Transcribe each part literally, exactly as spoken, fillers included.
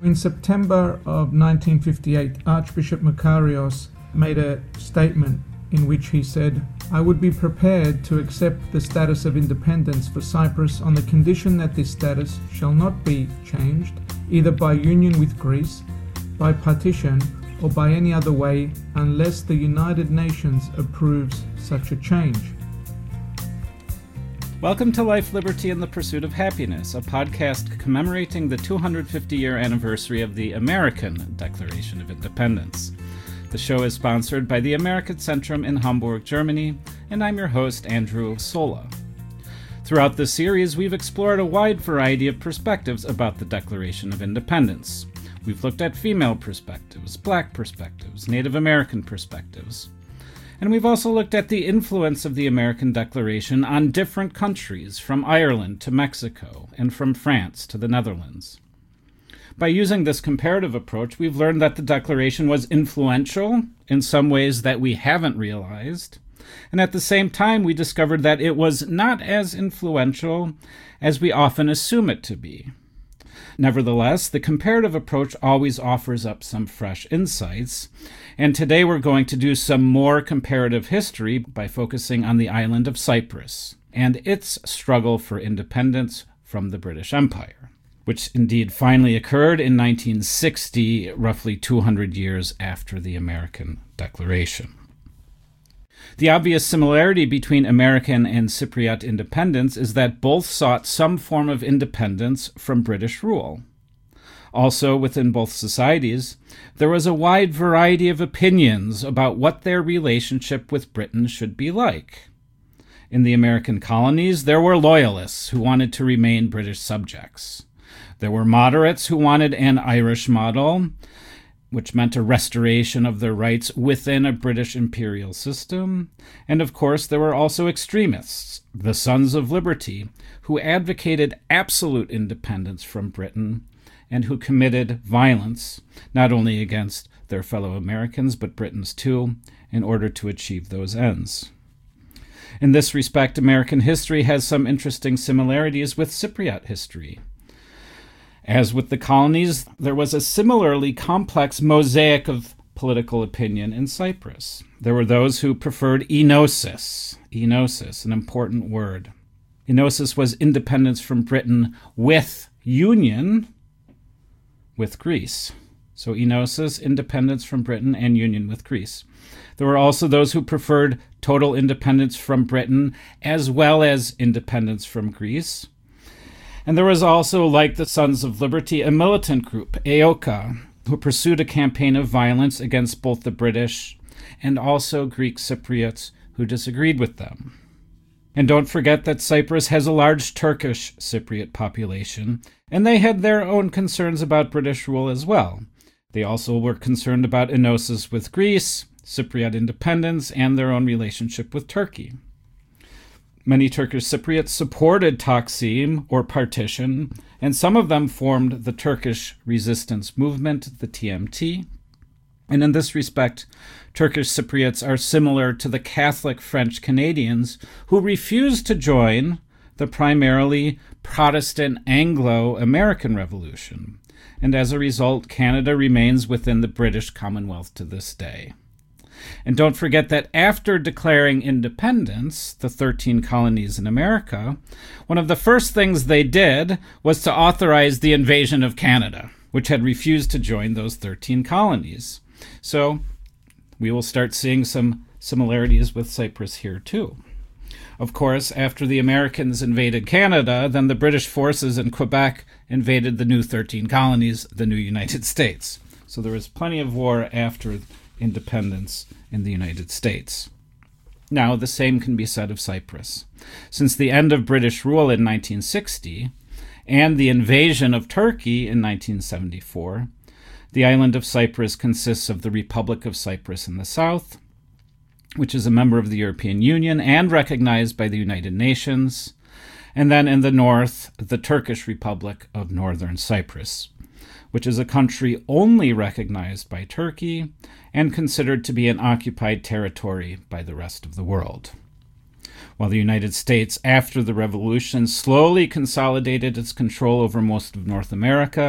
In September of nineteen fifty-eight, Archbishop Makarios made a statement in which he said, "I would be prepared to accept the status of independence for Cyprus on the condition that this status shall not be changed, either by union with Greece, by partition, or by any other way, unless the United Nations approves such a change." Welcome to Life, Liberty, and the Pursuit of Happiness, a podcast commemorating the two hundred fifty year anniversary of the American Declaration of Independence. The show is sponsored by the American Centrum in Hamburg, Germany, and I'm your host, Andrew Sola. Throughout this series, we've explored a wide variety of perspectives about the Declaration of Independence. We've looked at female perspectives, Black perspectives, Native American perspectives. And we've also looked at the influence of the American Declaration on different countries, from Ireland to Mexico, and from France to the Netherlands. By using this comparative approach, we've learned that the Declaration was influential in some ways that we haven't realized, and at the same time we discovered that it was not as influential as we often assume it to be. Nevertheless, the comparative approach always offers up some fresh insights, and today we're going to do some more comparative history by focusing on the island of Cyprus and its struggle for independence from the British Empire, which indeed finally occurred in nineteen sixty, roughly two hundred years after the American Declaration. The obvious similarity between American and Cypriot independence is that both sought some form of independence from British rule. Also, within both societies, there was a wide variety of opinions about what their relationship with Britain should be like. In the American colonies, there were loyalists who wanted to remain British subjects. There were moderates who wanted an Irish model, which meant a restoration of their rights within a British imperial system. And of course, there were also extremists, the Sons of Liberty, who advocated absolute independence from Britain and who committed violence, not only against their fellow Americans, but Britons too, in order to achieve those ends. In this respect, American history has some interesting similarities with Cypriot history. As with the colonies, there was a similarly complex mosaic of political opinion in Cyprus. There were those who preferred enosis, enosis, an important word. Enosis was independence from Britain with union with Greece. So enosis, independence from Britain, and union with Greece. There were also those who preferred total independence from Britain as well as independence from Greece. And there was also, like the Sons of Liberty, a militant group, A O C A, who pursued a campaign of violence against both the British and also Greek Cypriots who disagreed with them. And don't forget that Cyprus has a large Turkish Cypriot population, and they had their own concerns about British rule as well. They also were concerned about enosis with Greece, Cypriot independence, and their own relationship with Turkey. Many Turkish Cypriots supported Taksim, or partition, and some of them formed the Turkish resistance movement, the T M T. And in this respect, Turkish Cypriots are similar to the Catholic French Canadians who refused to join the primarily Protestant Anglo-American Revolution. And as a result, Canada remains within the British Commonwealth to this day. And don't forget that after declaring independence, the thirteen colonies in America, one of the first things they did was to authorize the invasion of Canada, which had refused to join those thirteen colonies. So we will start seeing some similarities with Cyprus here too. Of course, after the Americans invaded Canada, then the British forces in Quebec invaded the new thirteen colonies, the new United States. So there was plenty of war after independence in the United States. Now, the same can be said of Cyprus. Since the end of British rule in nineteen sixty and the invasion of Turkey in nineteen seventy-four, the island of Cyprus consists of the Republic of Cyprus in the south, which is a member of the European Union and recognized by the United Nations, and then in the north, the Turkish Republic of Northern Cyprus, which is a country only recognized by Turkey and considered to be an occupied territory by the rest of the world. While the United States, after the revolution, slowly consolidated its control over most of North America,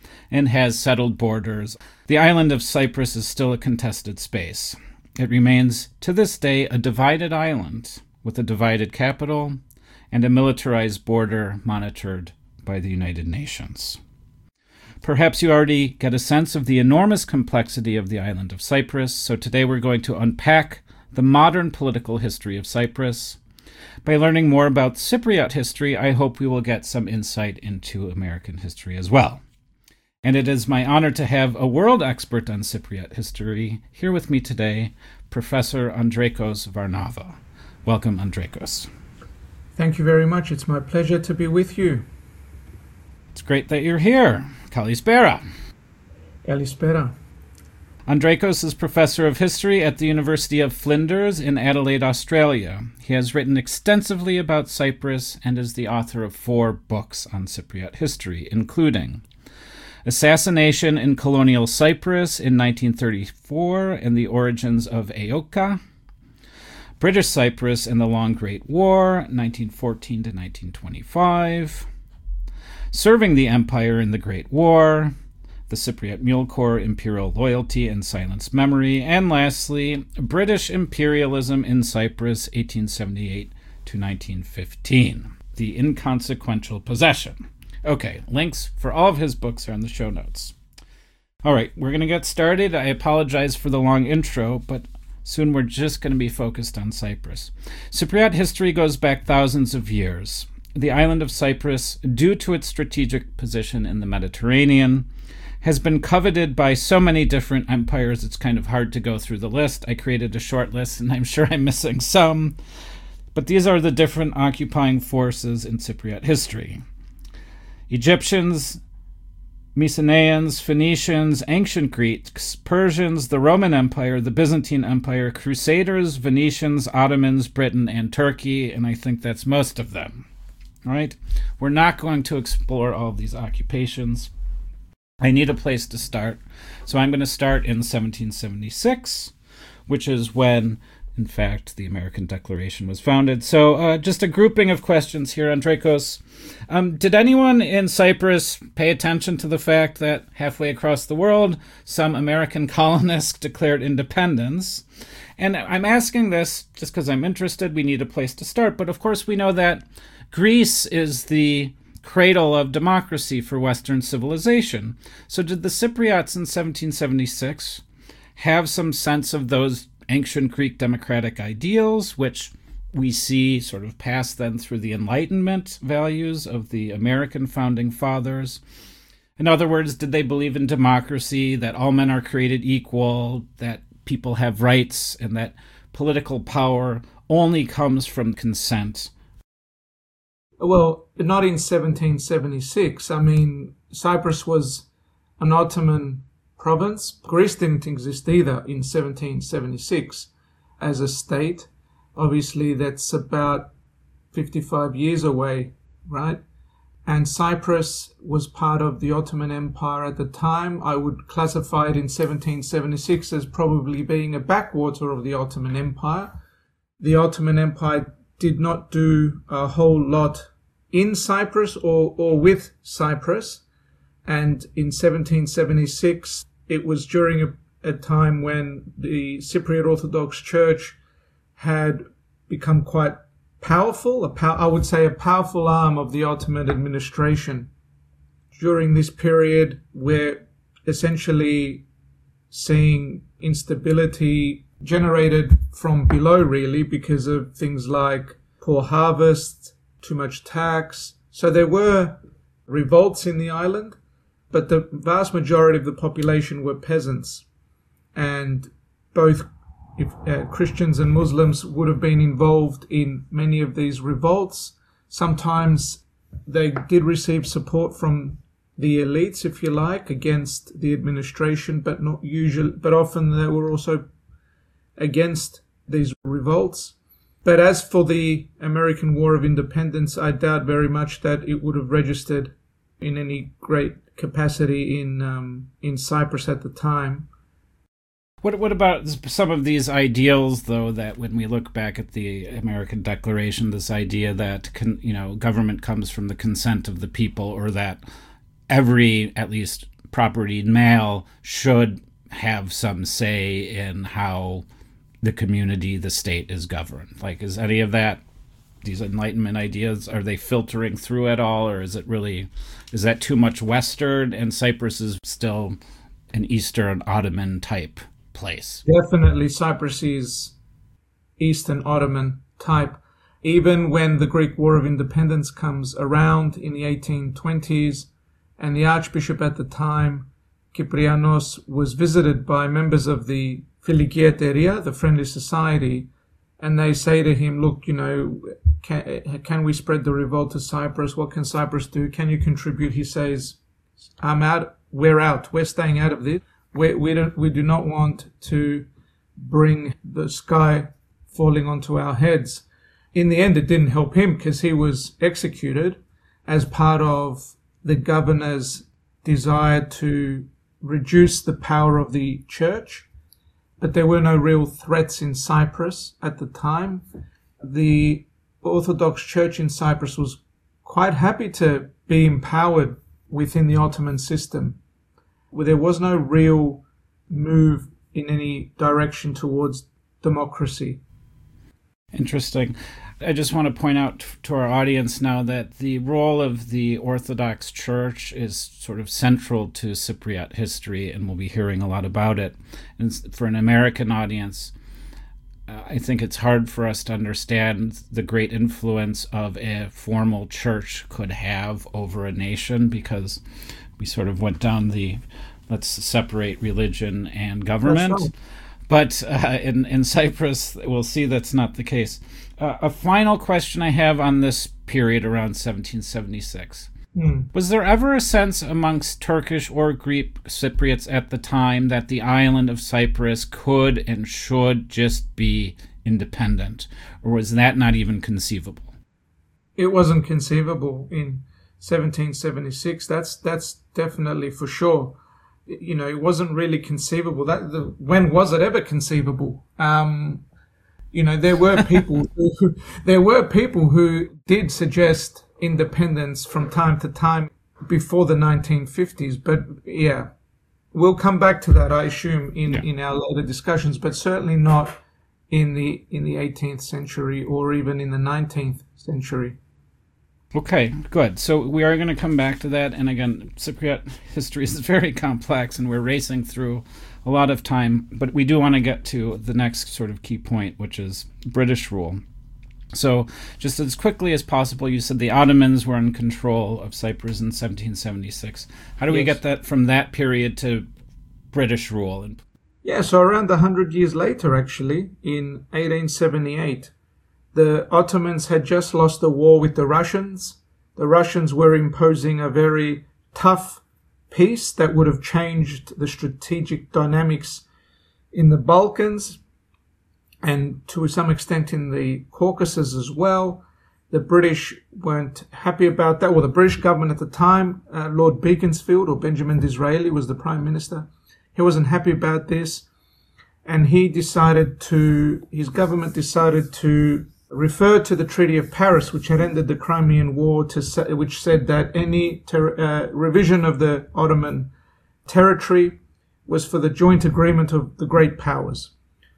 and has settled borders. The island of Cyprus is still a contested space. It remains, to this day, a divided island with a divided capital and a militarized border monitored by the United Nations. Perhaps you already get a sense of the enormous complexity of the island of Cyprus, so today we're going to unpack the modern political history of Cyprus. By learning more about Cypriot history, I hope we will get some insight into American history as well. And it is my honor to have a world expert on Cypriot history here with me today, Professor Andrekos Varnava. Welcome, Andrekos. Thank you very much. It's my pleasure to be with you. It's great that you're here. Kalispera. Kalispera. Andrekos is Professor of History at the University of Flinders in Adelaide, Australia. He has written extensively about Cyprus and is the author of four books on Cypriot history, including Assassination in Colonial Cyprus in nineteen thirty-four and the Origins of Aoka, British Cyprus and the Long Great War, nineteen fourteen to nineteen twenty-five, Serving the Empire in the Great War, the Cypriot Mule Corps, Imperial Loyalty and Silenced Memory, and lastly, British Imperialism in Cyprus, eighteen seventy-eight to nineteen fifteen, The Inconsequential Possession. Okay, links for all of his books are in the show notes. All right, we're going to get started. I apologize for the long intro, but soon we're just going to be focused on Cyprus. Cypriot history goes back thousands of years. The island of Cyprus, due to its strategic position in the Mediterranean, has been coveted by so many different empires, it's kind of hard to go through the list. I created a short list, and I'm sure I'm missing some. But these are the different occupying forces in Cypriot history. Egyptians, Mycenaeans, Phoenicians, ancient Greeks, Persians, the Roman Empire, the Byzantine Empire, Crusaders, Venetians, Ottomans, Britain, and Turkey, and I think that's most of them. All right? We're not going to explore all of these occupations. I need a place to start, so I'm going to start in seventeen seventy-six, which is when, in fact, the American Declaration was founded. So uh, just a grouping of questions here, Andrekos. Um, did anyone in Cyprus pay attention to the fact that halfway across the world, some American colonists declared independence? And I'm asking this just because I'm interested. We need a place to start. But of course, we know that Greece is the cradle of democracy for Western civilization. So did the Cypriots in seventeen seventy-six have some sense of those ancient Greek democratic ideals, which we see sort of passed then through the Enlightenment values of the American founding fathers? In other words, did they believe in democracy, that all men are created equal, that people have rights, and that political power only comes from consent? Well, not in seventeen seventy-six. I mean, Cyprus was an Ottoman province. Greece didn't exist either in seventeen seventy-six as a state. Obviously, that's about fifty-five years away, right? And Cyprus was part of the Ottoman Empire at the time. I would classify it in seventeen seventy-six as probably being a backwater of the Ottoman Empire. The Ottoman Empire did not do a whole lot in Cyprus or, or with Cyprus. And in seventeen seventy-six, it was during a, a time when the Cypriot Orthodox Church had become quite powerful, a pow- I would say a powerful arm of the Ottoman administration. During this period, we're essentially seeing instability generated from below, really, because of things like poor harvest, too much tax. So there were revolts in the island, but the vast majority of the population were peasants. And both if, uh, Christians and Muslims would have been involved in many of these revolts. Sometimes they did receive support from the elites, if you like, against the administration, but not usually, but often they were also against these revolts. But as for the American War of Independence, I doubt very much that it would have registered in any great capacity in um, in Cyprus at the time. What what about some of these ideals, though, that when we look back at the American Declaration, this idea that con, you know government comes from the consent of the people, or that every, at least propertied male should have some say in how the community, the state is governed. Like, is any of that, these Enlightenment ideas, are they filtering through at all, or is it really, is that too much Western and Cyprus is still an Eastern Ottoman type place? Definitely Cyprus is Eastern Ottoman type. Even when the Greek War of Independence comes around in the eighteen twenties, and the Archbishop at the time, Kyprianos, was visited by members of the Filiki Eteria, the Friendly Society, and they say to him, look, you know, can, can we spread the revolt to Cyprus? What can Cyprus do? Can you contribute? He says, I'm out. We're out. We're staying out of this. We, we, don't, we do not want to bring the sky falling onto our heads. In the end, it didn't help him because he was executed as part of the governor's desire to reduce the power of the church. But there were no real threats in Cyprus at the time. The Orthodox Church in Cyprus was quite happy to be empowered within the Ottoman system, where there was no real move in any direction towards democracy. Interesting. I just want to point out to our audience now that the role of the Orthodox Church is sort of central to Cypriot history, and we'll be hearing a lot about it. And for an American audience, uh, I think it's hard for us to understand the great influence of a formal church could have over a nation, because we sort of went down the let's separate religion and government. But uh, in, in Cyprus, we'll see that's not the case. Uh, a final question I have on this period around seventeen seventy-six. Mm. Was there ever a sense amongst Turkish or Greek Cypriots at the time that the island of Cyprus could and should just be independent? Or was that not even conceivable? It wasn't conceivable in seventeen seventy-six. That's, that's definitely for sure. You know, it wasn't really conceivable. That the, when was it ever conceivable? Um, you know, there were people who, there were people who did suggest independence from time to time before the nineteen fifties. But yeah, we'll come back to that, I assume, in, yeah. in our later discussions. But certainly not in the in the eighteenth century or even in the nineteenth century. Okay, good. So we are going to come back to that. And again, Cypriot history is very complex, and we're racing through a lot of time. But we do want to get to the next sort of key point, which is British rule. So just as quickly as possible, you said the Ottomans were in control of Cyprus in seventeen seventy-six. How do yes. we get that from that period to British rule? Yeah, so around one hundred years later, actually, in eighteen seventy-eight, the Ottomans had just lost the war with the Russians. The Russians were imposing a very tough peace that would have changed the strategic dynamics in the Balkans and to some extent in the Caucasus as well. The British weren't happy about that. Well, the British government at the time, uh, Lord Beaconsfield, or Benjamin Disraeli, was the Prime Minister. He wasn't happy about this, and he decided to, his government decided to referred to the Treaty of Paris, which had ended the Crimean War, to say, which said that any ter- uh, revision of the Ottoman territory was for the joint agreement of the great powers.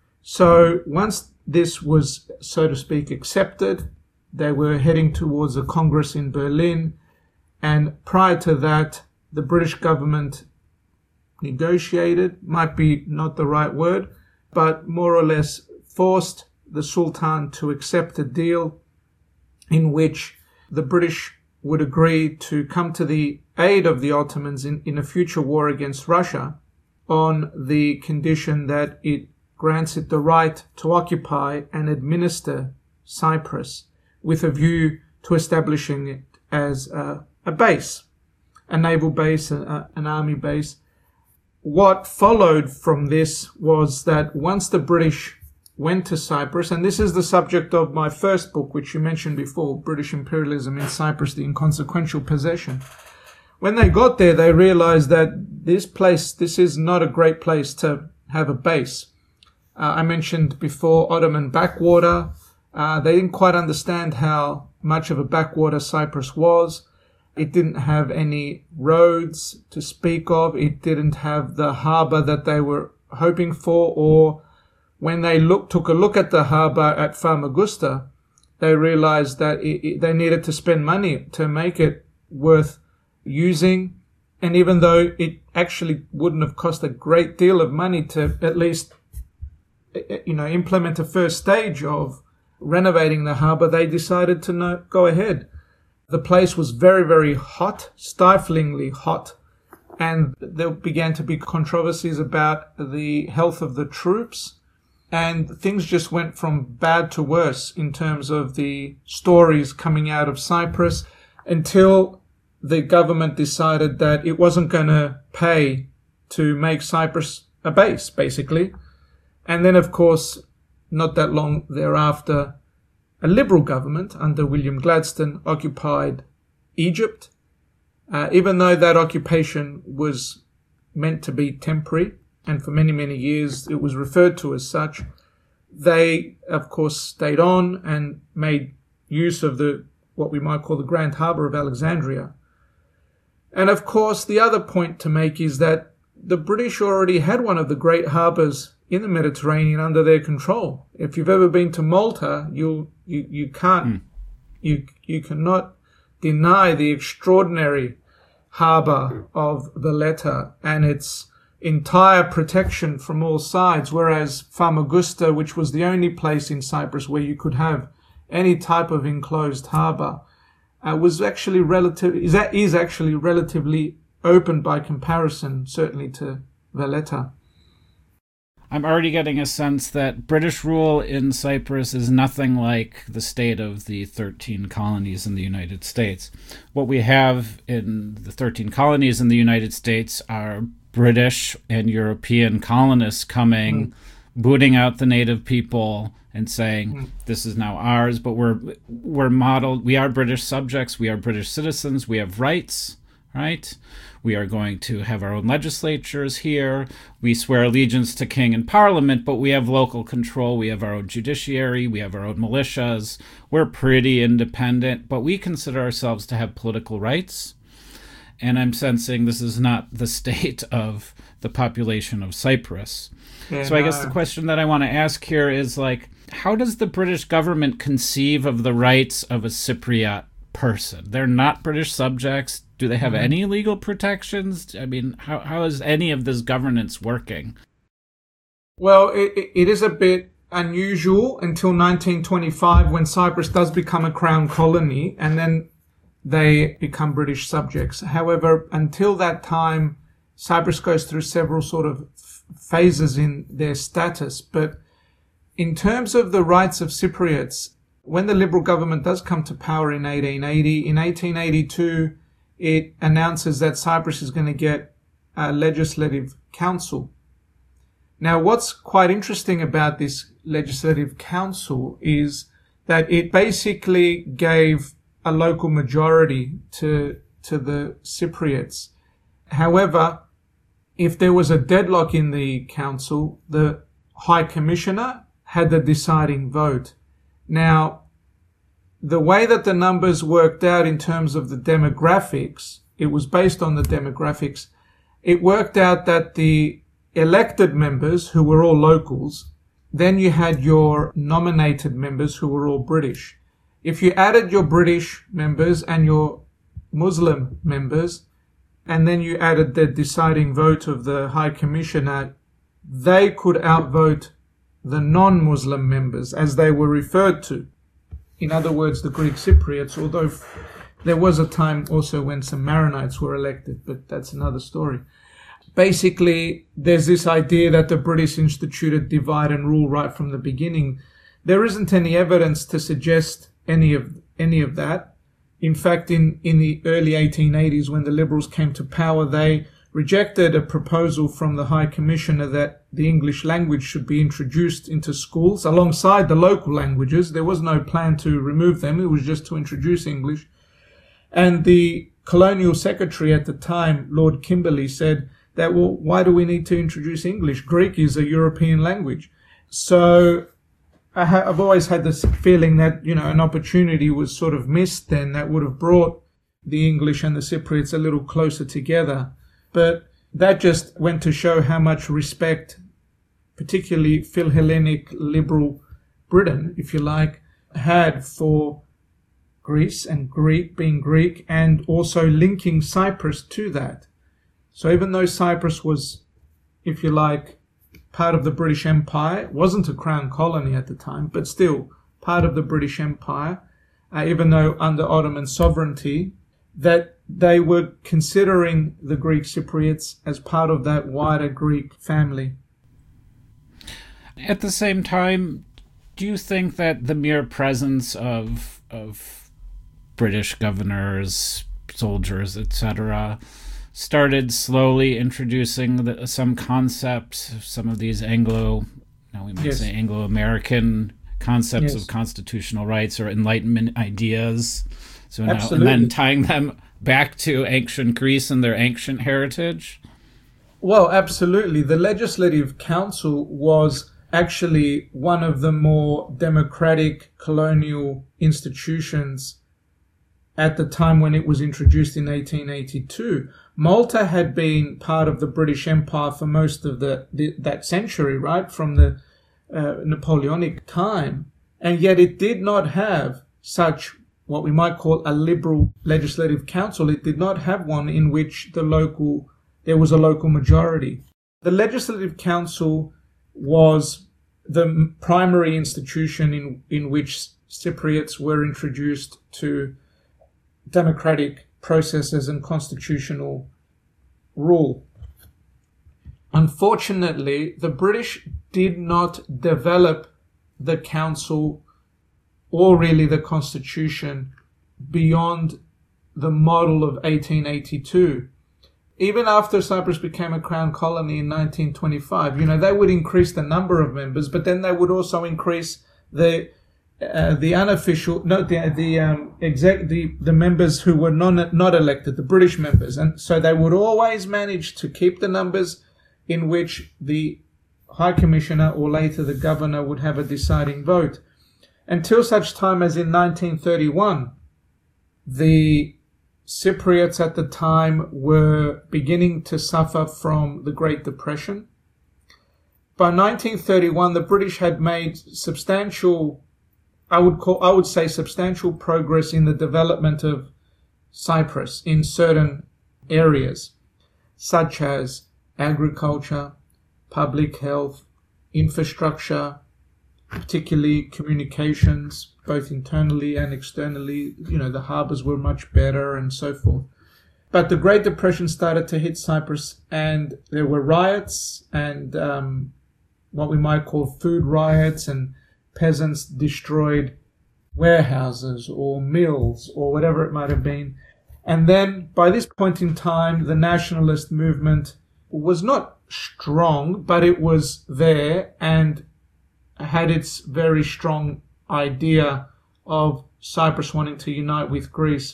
So once this was, so to speak, accepted, they were heading towards a Congress in Berlin. And prior to that, the British government negotiated, might be not the right word, but more or less forced the Sultan to accept a deal in which the British would agree to come to the aid of the Ottomans in, in a future war against Russia on the condition that it grants it the right to occupy and administer Cyprus with a view to establishing it as a, a base, a naval base, a, an army base. What followed from this was that once the British went to Cyprus, and this is the subject of my first book, which you mentioned before, British Imperialism in Cyprus, the Inconsequential Possession. When they got there, they realized that this place, this is not a great place to have a base. Uh, I mentioned before Ottoman backwater. Uh, they didn't quite understand how much of a backwater Cyprus was. It didn't have any roads to speak of. It didn't have the harbour that they were hoping for, or when they look, took a look at the harbour at Famagusta, they realized that it, it, they needed to spend money to make it worth using. And even though it actually wouldn't have cost a great deal of money to at least, you know, implement a first stage of renovating the harbour, they decided to no, go ahead. The place was very, very hot, stiflingly hot, and there began to be controversies about the health of the troops, and things just went from bad to worse in terms of the stories coming out of Cyprus, until the government decided that it wasn't going to pay to make Cyprus a base, basically. And then, of course, not that long thereafter, a Liberal government under William Gladstone occupied Egypt, uh, even though that occupation was meant to be temporary, and for many, many years it was referred to as such. They, of course, stayed on and made use of the what we might call the Grand Harbour of Alexandria. And of course, the other point to make is that the British already had one of the great harbours in the Mediterranean under their control. If you've ever been to Malta, you'll, you you can't mm. you you cannot deny the extraordinary harbour of Valletta and its entire protection from all sides. Whereas Famagusta, which was the only place in Cyprus where you could have any type of enclosed harbour, uh, was actually relative is that is actually relatively open by comparison, certainly to Valletta. I'm already getting a sense that British rule in Cyprus is nothing like the state of the thirteen colonies in the United States. What we have in the thirteen colonies in the United States are British and European colonists coming, mm. booting out the native people and saying, mm. this is now ours, but we're we're modeled, we are British subjects, we are British citizens, we have rights, right? We are going to have our own legislatures here. We swear allegiance to king and parliament, but we have local control. We have our own judiciary. We have our own militias. We're pretty independent, but we consider ourselves to have political rights. And I'm sensing this is not the state of the population of Cyprus. Yeah, so I guess the question that I want to ask here is, like, how does the British government conceive of the rights of a Cypriot person? They're not British subjects. Do they have mm-hmm. any legal protections? I mean, how how is any of this governance working? Well, it, it is a bit unusual until nineteen twenty-five, when Cyprus does become a crown colony, and then they become British subjects. However, until that time, Cyprus goes through several sort of phases in their status. But in terms of the rights of Cypriots, when the Liberal government does come to power in eighteen eighty, in eighteen eighty-two, it announces that Cyprus is going to get a legislative council. Now, what's quite interesting about this legislative council is that it basically gave a local majority to, to the Cypriots. However, if there was a deadlock in the council, the High Commissioner had the deciding vote. Now, the way that the numbers worked out in terms of the demographics, it was based on the demographics. It worked out that the elected members, who were all locals, then you had your nominated members, who were all British. If you added your British members and your Muslim members, and then you added the deciding vote of the High Commissioner, they could outvote the non-Muslim members, as they were referred to. In other words, the Greek Cypriots, although there was a time also when some Maronites were elected, but that's another story. Basically, there's this idea that the British instituted divide and rule right from the beginning. There isn't any evidence to suggest any of any of that. In fact, in, in the early eighteen eighties, when the Liberals came to power, they rejected a proposal from the High Commissioner that the English language should be introduced into schools alongside the local languages. There was no plan to remove them. It was just to introduce English. And the Colonial Secretary at the time, Lord Kimberley, said that, well, why do we need to introduce English? Greek is a European language. So I ha- I've always had this feeling that, you know, an opportunity was sort of missed then that would have brought the English and the Cypriots a little closer together. But that just went to show how much respect, particularly Philhellenic liberal Britain, if you like, had for Greece and Greek being Greek, and also linking Cyprus to that. So even though Cyprus was, if you like, part of the British Empire, it wasn't a crown colony at the time, but still part of the British Empire, uh, even though under Ottoman sovereignty, that they were considering the Greek Cypriots as part of that wider Greek family. At the same time, do you think that the mere presence of of British governors, soldiers, et cetera, started slowly introducing the, some concepts, some of these Anglo, now we might yes. say Anglo-American concepts yes. of constitutional rights or Enlightenment ideas? So now, and then tying them back to ancient Greece and their ancient heritage? Well, absolutely. The Legislative Council was actually one of the more democratic colonial institutions at the time when it was introduced in eighteen eighty-two. Malta had been part of the British Empire for most of the, the that century, right, from the uh, Napoleonic time, and yet it did not have such what we might call a liberal legislative council. It did not have one in which the local there was a local majority. The Legislative Council was the primary institution in, in which Cypriots were introduced to democratic processes and constitutional rule. Unfortunately, the British did not develop the council or really the constitution beyond the model of eighteen eighty-two. Even after Cyprus became a crown colony in nineteen twenty-five, you know, they would increase the number of members, but then they would also increase the uh, the unofficial, no, the the um, exec, the the members who were non not elected, the British members, and so they would always manage to keep the numbers in which the High Commissioner or later the Governor would have a deciding vote, until such time as in nineteen thirty-one, the Cypriots at the time were beginning to suffer from the Great Depression. By nineteen thirty-one, the British had made substantial, I would call, I would say substantial progress in the development of Cyprus in certain areas, such as agriculture, public health, infrastructure, particularly communications, both internally and externally. You know, the harbours were much better and so forth. But the Great Depression started to hit Cyprus, and there were riots and um, what we might call food riots, and peasants destroyed warehouses or mills or whatever it might have been. And then by this point in time, the nationalist movement was not strong, but it was there and had its very strong idea of Cyprus wanting to unite with Greece.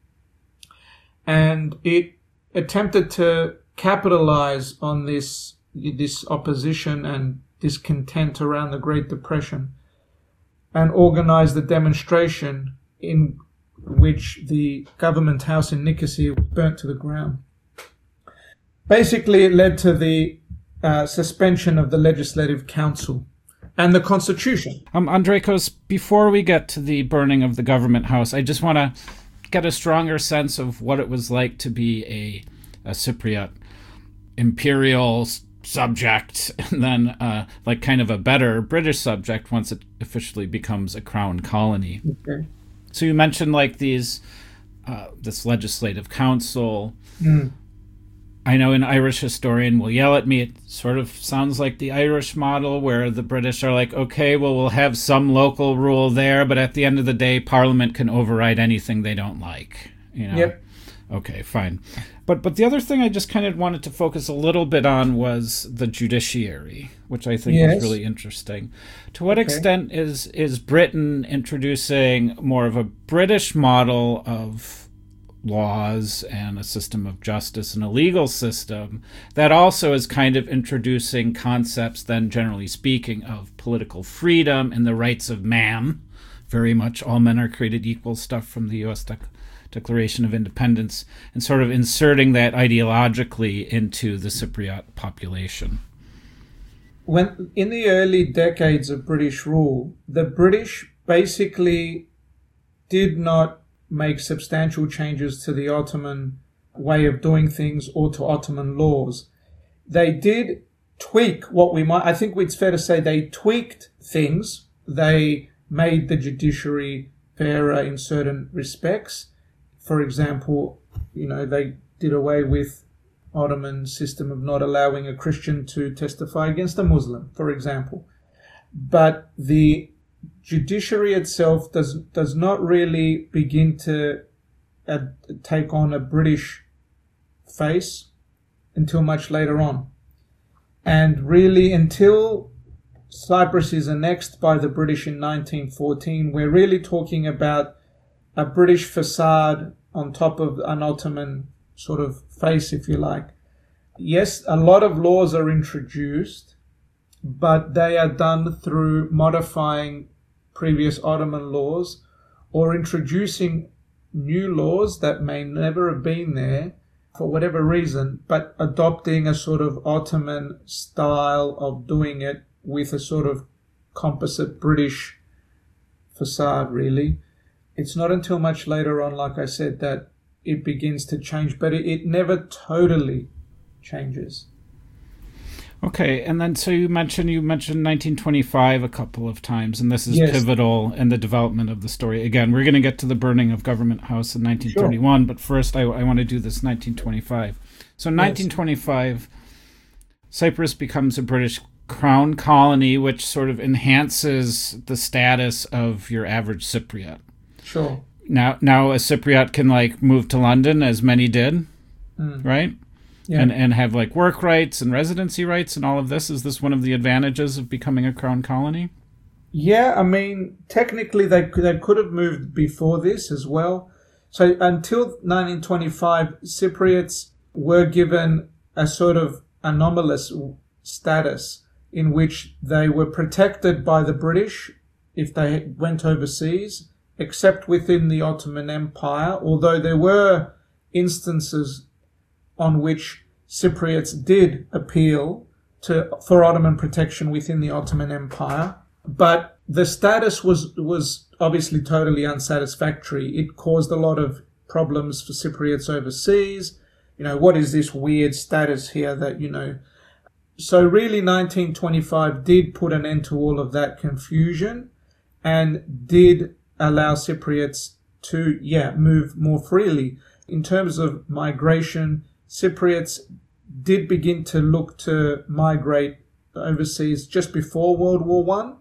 And it attempted to capitalize on this, this opposition and discontent around the Great Depression, and organized a demonstration in which the government house in Nicosia was burnt to the ground. Basically, it led to the uh, suspension of the Legislative Council and the Constitution. Um, Andrekos, before we get to the burning of the government house, I just want to get a stronger sense of what it was like to be a, a Cypriot imperial subject, and then uh, like kind of a better British subject once it officially becomes a crown colony. Okay. So you mentioned like these, uh, this legislative council. Mm. I know an Irish historian will yell at me. It sort of sounds like the Irish model, where the British are like, okay, well, we'll have some local rule there, but at the end of the day, Parliament can override anything they don't like. You know? Yep. Okay, fine. But but the other thing I just kind of wanted to focus a little bit on was the judiciary, which I think Yes. was really interesting. To what Okay. extent is is Britain introducing more of a British model of laws and a system of justice and a legal system that also is kind of introducing concepts, then generally speaking, of political freedom and the rights of man, very much all men are created equal stuff from the U S Dec- Declaration of Independence and sort of inserting that ideologically into the Cypriot population? When in the early decades of British rule, the British basically did not make substantial changes to the Ottoman way of doing things or to Ottoman laws. They did tweak what we might, I think it's fair to say they tweaked things. They made the judiciary fairer in certain respects. For example, you know, they did away with Ottoman system of not allowing a Christian to testify against a Muslim, for example. But the judiciary itself does does not really begin to uh, take on a British face until much later on. And really until Cyprus is annexed by the British in nineteen fourteen, we're really talking about a British facade on top of an Ottoman sort of face, if you like. Yes, a lot of laws are introduced, but they are done through modifying previous Ottoman laws or introducing new laws that may never have been there for whatever reason, but adopting a sort of Ottoman style of doing it with a sort of composite British facade, really. It's not until much later on, like I said, that it begins to change, but it, it never totally changes. Okay, and then so you mentioned you mentioned nineteen twenty-five a couple of times, and this is Yes. pivotal in the development of the story. Again, we're going to get to the burning of Government House in nineteen thirty-one, sure. But first I, I want to do this nineteen twenty-five. So in yes. nineteen twenty-five, Cyprus becomes a British crown colony, which sort of enhances the status of your average Cypriot. Sure. Now, now a Cypriot can like move to London, as many did, mm. right? Yeah. And and have like work rights and residency rights and all of this. Is this one of the advantages of becoming a crown colony? Yeah, I mean, technically they could, they could have moved before this as well. So until nineteen twenty-five, Cypriots were given a sort of anomalous status in which they were protected by the British if they went overseas, except within the Ottoman Empire, although there were instances on which Cypriots did appeal to for Ottoman protection within the Ottoman Empire. But the status was was obviously totally unsatisfactory. It caused a lot of problems for Cypriots overseas. You know, what is this weird status here that, you know... So really nineteen twenty-five did put an end to all of that confusion and did allow Cypriots to, yeah, move more freely. In terms of migration, Cypriots did begin to look to migrate overseas just before World War One.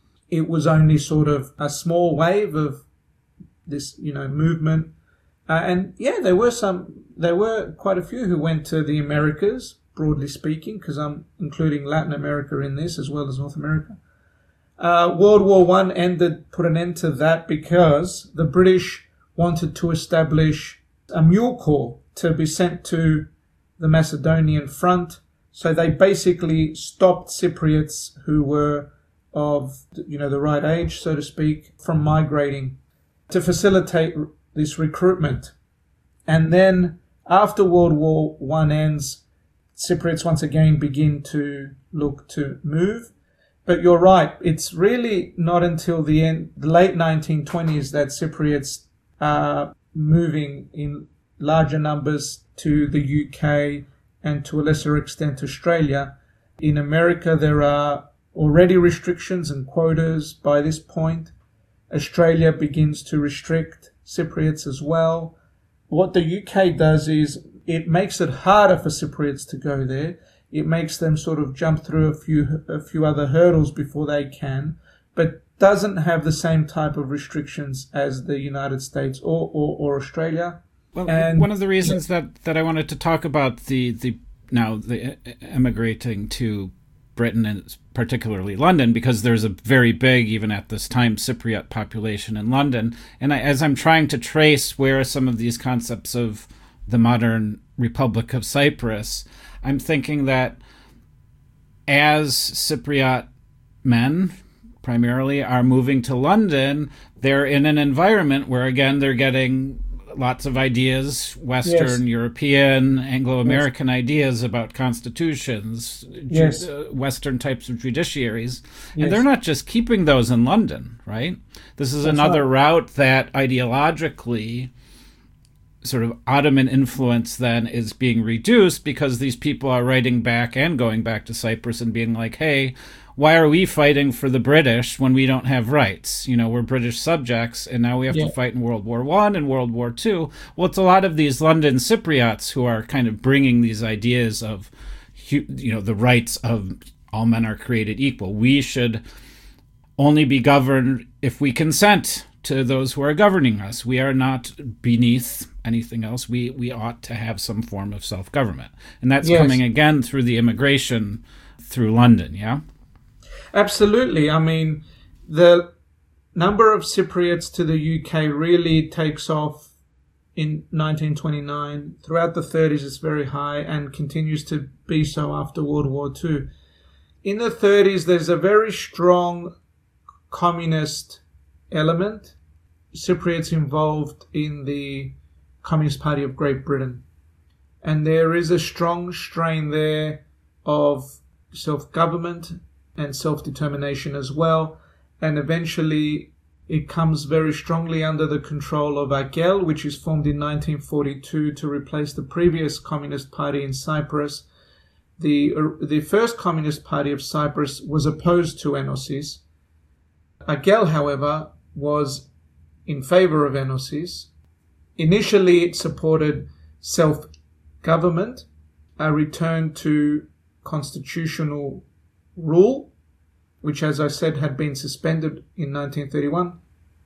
It was only sort of a small wave of this, you know, movement. Uh, and yeah, there were some, there were quite a few who went to the Americas, broadly speaking, because I'm including Latin America in this as well as North America. Uh, World War One ended, put an end to that because the British wanted to establish a mule corps to be sent to the Macedonian front. So they basically stopped Cypriots who were of, you know, the right age, so to speak, from migrating to facilitate this recruitment. And then after World War One ends, Cypriots once again begin to look to move. But you're right, it's really not until the end, the late nineteen twenties that Cypriots are moving in larger numbers to the U K and to a lesser extent Australia. In America, there are already restrictions and quotas by this point. Australia begins to restrict Cypriots as well. What the U K does is it makes it harder for Cypriots to go there. It makes them sort of jump through a few a few other hurdles before they can, but doesn't have the same type of restrictions as the United States or, or, or Australia. Well, and one of the reasons that, that I wanted to talk about the, the now the emigrating to Britain and particularly London, because there's a very big, even at this time, Cypriot population in London. And I, as I'm trying to trace where some of these concepts of the modern Republic of Cyprus, I'm thinking that as Cypriot men primarily are moving to London, they're in an environment where, again, they're getting lots of ideas, Western, yes. European, Anglo-American yes. ideas about constitutions, yes. ju- uh, Western types of judiciaries. Yes. And they're not just keeping those in London, right? This is That's another right. route that ideologically sort of Ottoman influence then is being reduced because these people are writing back and going back to Cyprus and being like, hey, why are we fighting for the British when we don't have rights? You know, we're British subjects, and now we have yeah. to fight in World War One and World War Two. Well, it's a lot of these London Cypriots who are kind of bringing these ideas of, you know, the rights of all men are created equal. We should only be governed if we consent to those who are governing us. We are not beneath anything else. We we ought to have some form of self-government. And that's yes. coming again through the immigration through London, yeah? Absolutely. I mean, the number of Cypriots to the U K really takes off in nineteen twenty-nine. Throughout the thirties, it's very high and continues to be so after World War Two. In the thirties, there's a very strong communist element. Cypriots involved in the Communist Party of Great Britain. And there is a strong strain there of self-government and self-determination as well. And eventually it comes very strongly under the control of AGEL, which is formed in nineteen forty-two to replace the previous Communist Party in Cyprus. The, uh, the first Communist Party of Cyprus was opposed to Enosis. AGEL, however, was in favor of Enosis. Initially, it supported self-government, a return to constitutional rule, which, as I said, had been suspended in nineteen thirty-one.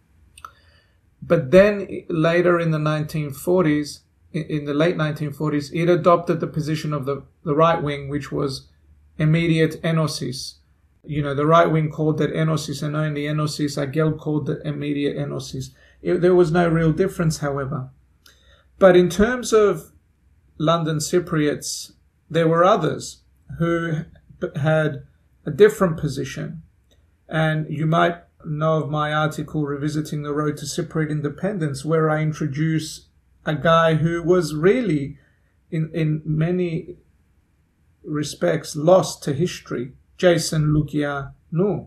But then later in the nineteen forties, in the late nineteen forties, it adopted the position of the, the right wing, which was immediate enosis. You know, the right wing called that enosis and only enosis. AGEL called that immediate enosis. It, there was no real difference, however. But in terms of London Cypriots, there were others who had a different position. And you might know of my article, Revisiting the Road to Cypriot Independence, where I introduce a guy who was really, in, in many respects, lost to history, Jason Lukianou,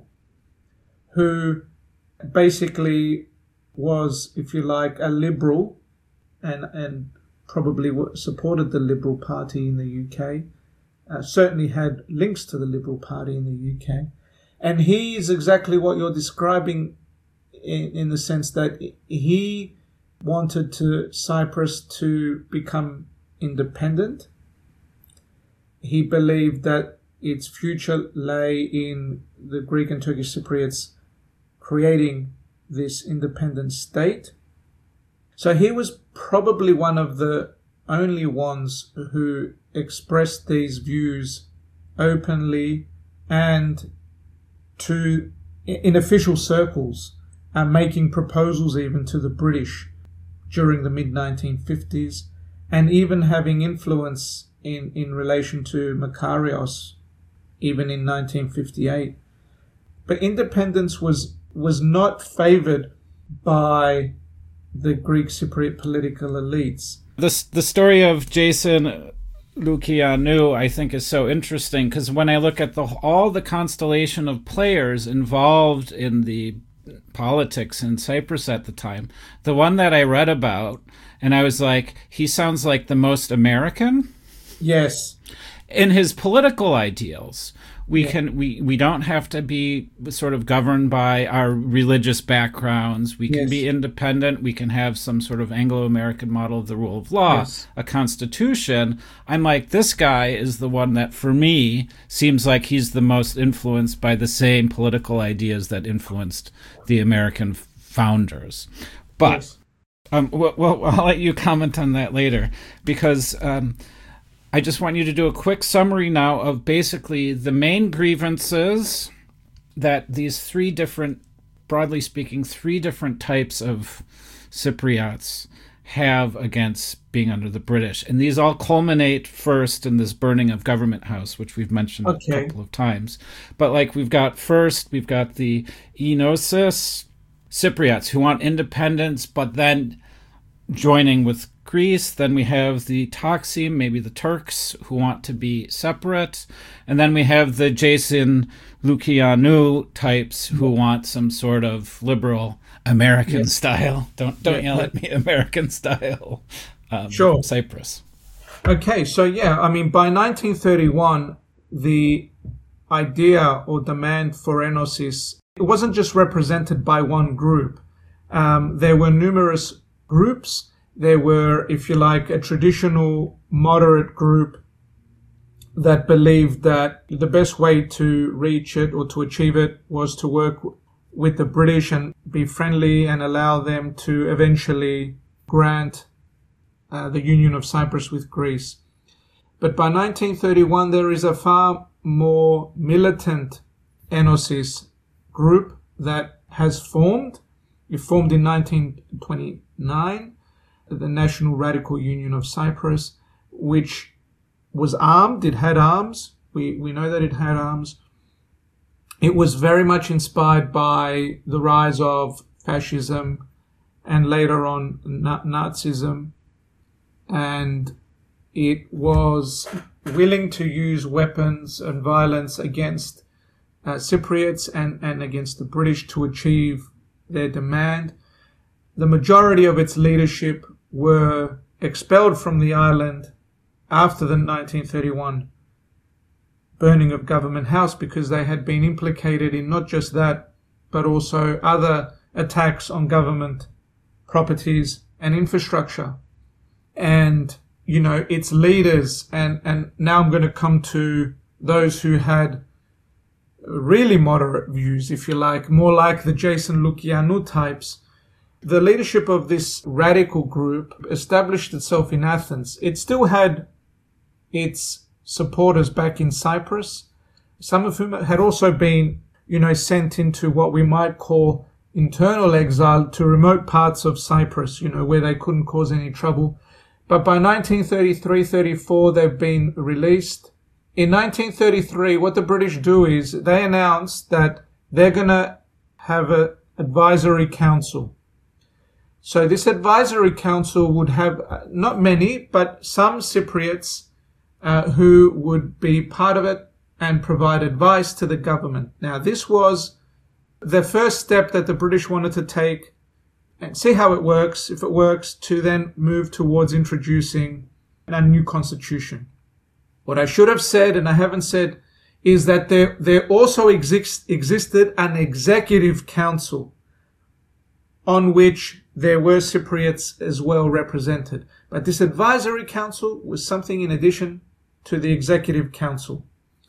who basically was, if you like, a liberal and, and probably supported the Liberal Party in the U K. Uh, certainly had links to the Liberal Party in the U K. And he is exactly what you're describing in, in the sense that he wanted to Cyprus to become independent. He believed that its future lay in the Greek and Turkish Cypriots creating this independent state. So he was probably one of the only ones who expressed these views openly and to in official circles, and making proposals even to the British during the mid nineteen fifties, and even having influence in, in relation to Makarios even in nineteen fifty-eight. But independence was was not favoured by the Greek Cypriot political elites. The, the story of Jason Lukianou, I think, is so interesting because when I look at the all the constellation of players involved in the politics in Cyprus at the time, the one that I read about, and I was like, he sounds like the most American. Yes. In his political ideals, we yeah. can we, we don't have to be sort of governed by our religious backgrounds. We can yes. be independent. We can have some sort of Anglo-American model of the rule of law, yes. a constitution. I'm like, this guy is the one that, for me, seems like he's the most influenced by the same political ideas that influenced the American founders. But yes. um, well, well, I'll let you comment on that later because. Um, I just want you to do a quick summary now of basically the main grievances that these three different, broadly speaking, three different types of Cypriots have against being under the British. And these all culminate first in this burning of Government House, which we've mentioned okay. a couple of times. But like we've got first, we've got the Enosis Cypriots who want independence, but then joining with Greece. Then we have the Taksim, maybe the Turks, who want to be separate. And then we have the Jason Lukianu types who want some sort of liberal American yes. style. Don't don't yeah. yell at me, American style. Um, sure. Cyprus. Okay, so yeah, I mean, by nineteen thirty-one, the idea or demand for enosis, it wasn't just represented by one group. Um, there were numerous groups. There were, if you like, a traditional moderate group that believed that the best way to reach it or to achieve it was to work with the British and be friendly and allow them to eventually grant uh, the Union of Cyprus with Greece. But by nineteen thirty-one, there is a far more militant enosis group that has formed. It formed in nineteen twenty-nine, the National Radical Union of Cyprus, which was armed. It had arms. We, we know that it had arms. It was very much inspired by the rise of fascism and later on Nazism. And it was willing to use weapons and violence against uh, Cypriots and, and against the British to achieve their demand. The majority of its leadership were expelled from the island after the nineteen thirty-one burning of Government House because they had been implicated in not just that, but also other attacks on government properties and infrastructure. And, you know, its leaders, and, and now I'm going to come to those who had really moderate views, if you like, more like the Jason Lukianu types. The leadership of this radical group established itself in Athens. It still had its supporters back in Cyprus, some of whom had also been, you know, sent into what we might call internal exile to remote parts of Cyprus, you know, where they couldn't cause any trouble. But by nineteen thirty-three thirty-four, they've been released. In nineteen thirty-three, what the British do is they announce that they're going to have an advisory council. So this advisory council would have not many, but some Cypriots uh, who would be part of it and provide advice to the government. Now, this was the first step that the British wanted to take and see how it works, if it works, to then move towards introducing a new constitution. What I should have said, and I haven't said, is that there, there also exist, existed an executive council on which there were Cypriots as well represented. But this advisory council was something in addition to the executive council.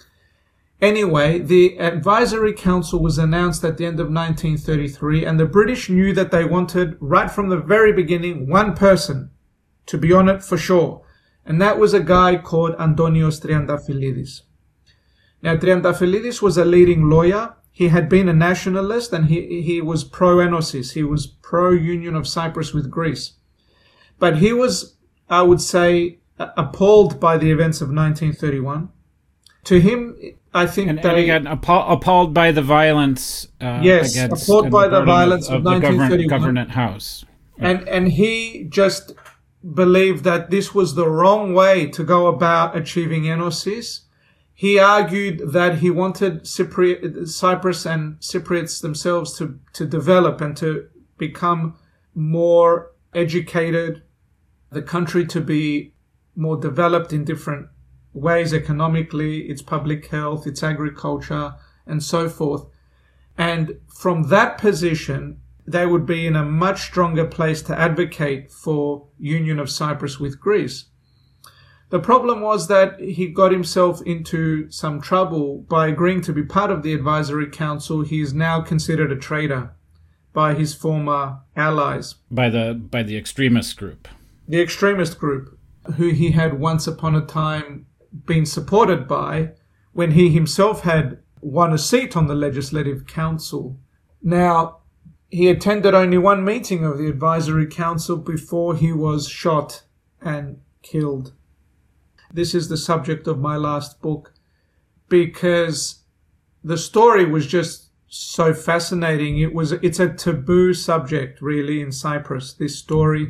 Anyway, the advisory council was announced at the end of nineteen thirty-three, and the British knew that they wanted, right from the very beginning, one person to be on it for sure. And that was a guy called Antonios Triantafylidis. Now, Triantafylidis was a leading lawyer. He had been a nationalist and he, he was pro-Enosis. He was pro-Union of Cyprus with Greece. But he was, I would say, appalled by the events of nineteen thirty-one. To him, I think and, they... And again, appall, appalled by the violence uh, yes, against... appalled by the violence of, of, of nineteen thirty-one. The government house. And, and he just believed that this was the wrong way to go about achieving Enosis. He argued that he wanted Cypriot, Cyprus and Cypriots themselves to, to develop and to become more educated, the country to be more developed in different ways economically, its public health, its agriculture, and so forth. And from that position, they would be in a much stronger place to advocate for Union of Cyprus with Greece. The problem was that he got himself into some trouble by agreeing to be part of the advisory council. He is now considered a traitor by his former allies. By the by the extremist group. The extremist group, who he had once upon a time been supported by when he himself had won a seat on the Legislative Council. Now, he attended only one meeting of the advisory council before he was shot and killed. This is the subject of my last book because the story was just so fascinating. It was, it's a taboo subject really in Cyprus, this story.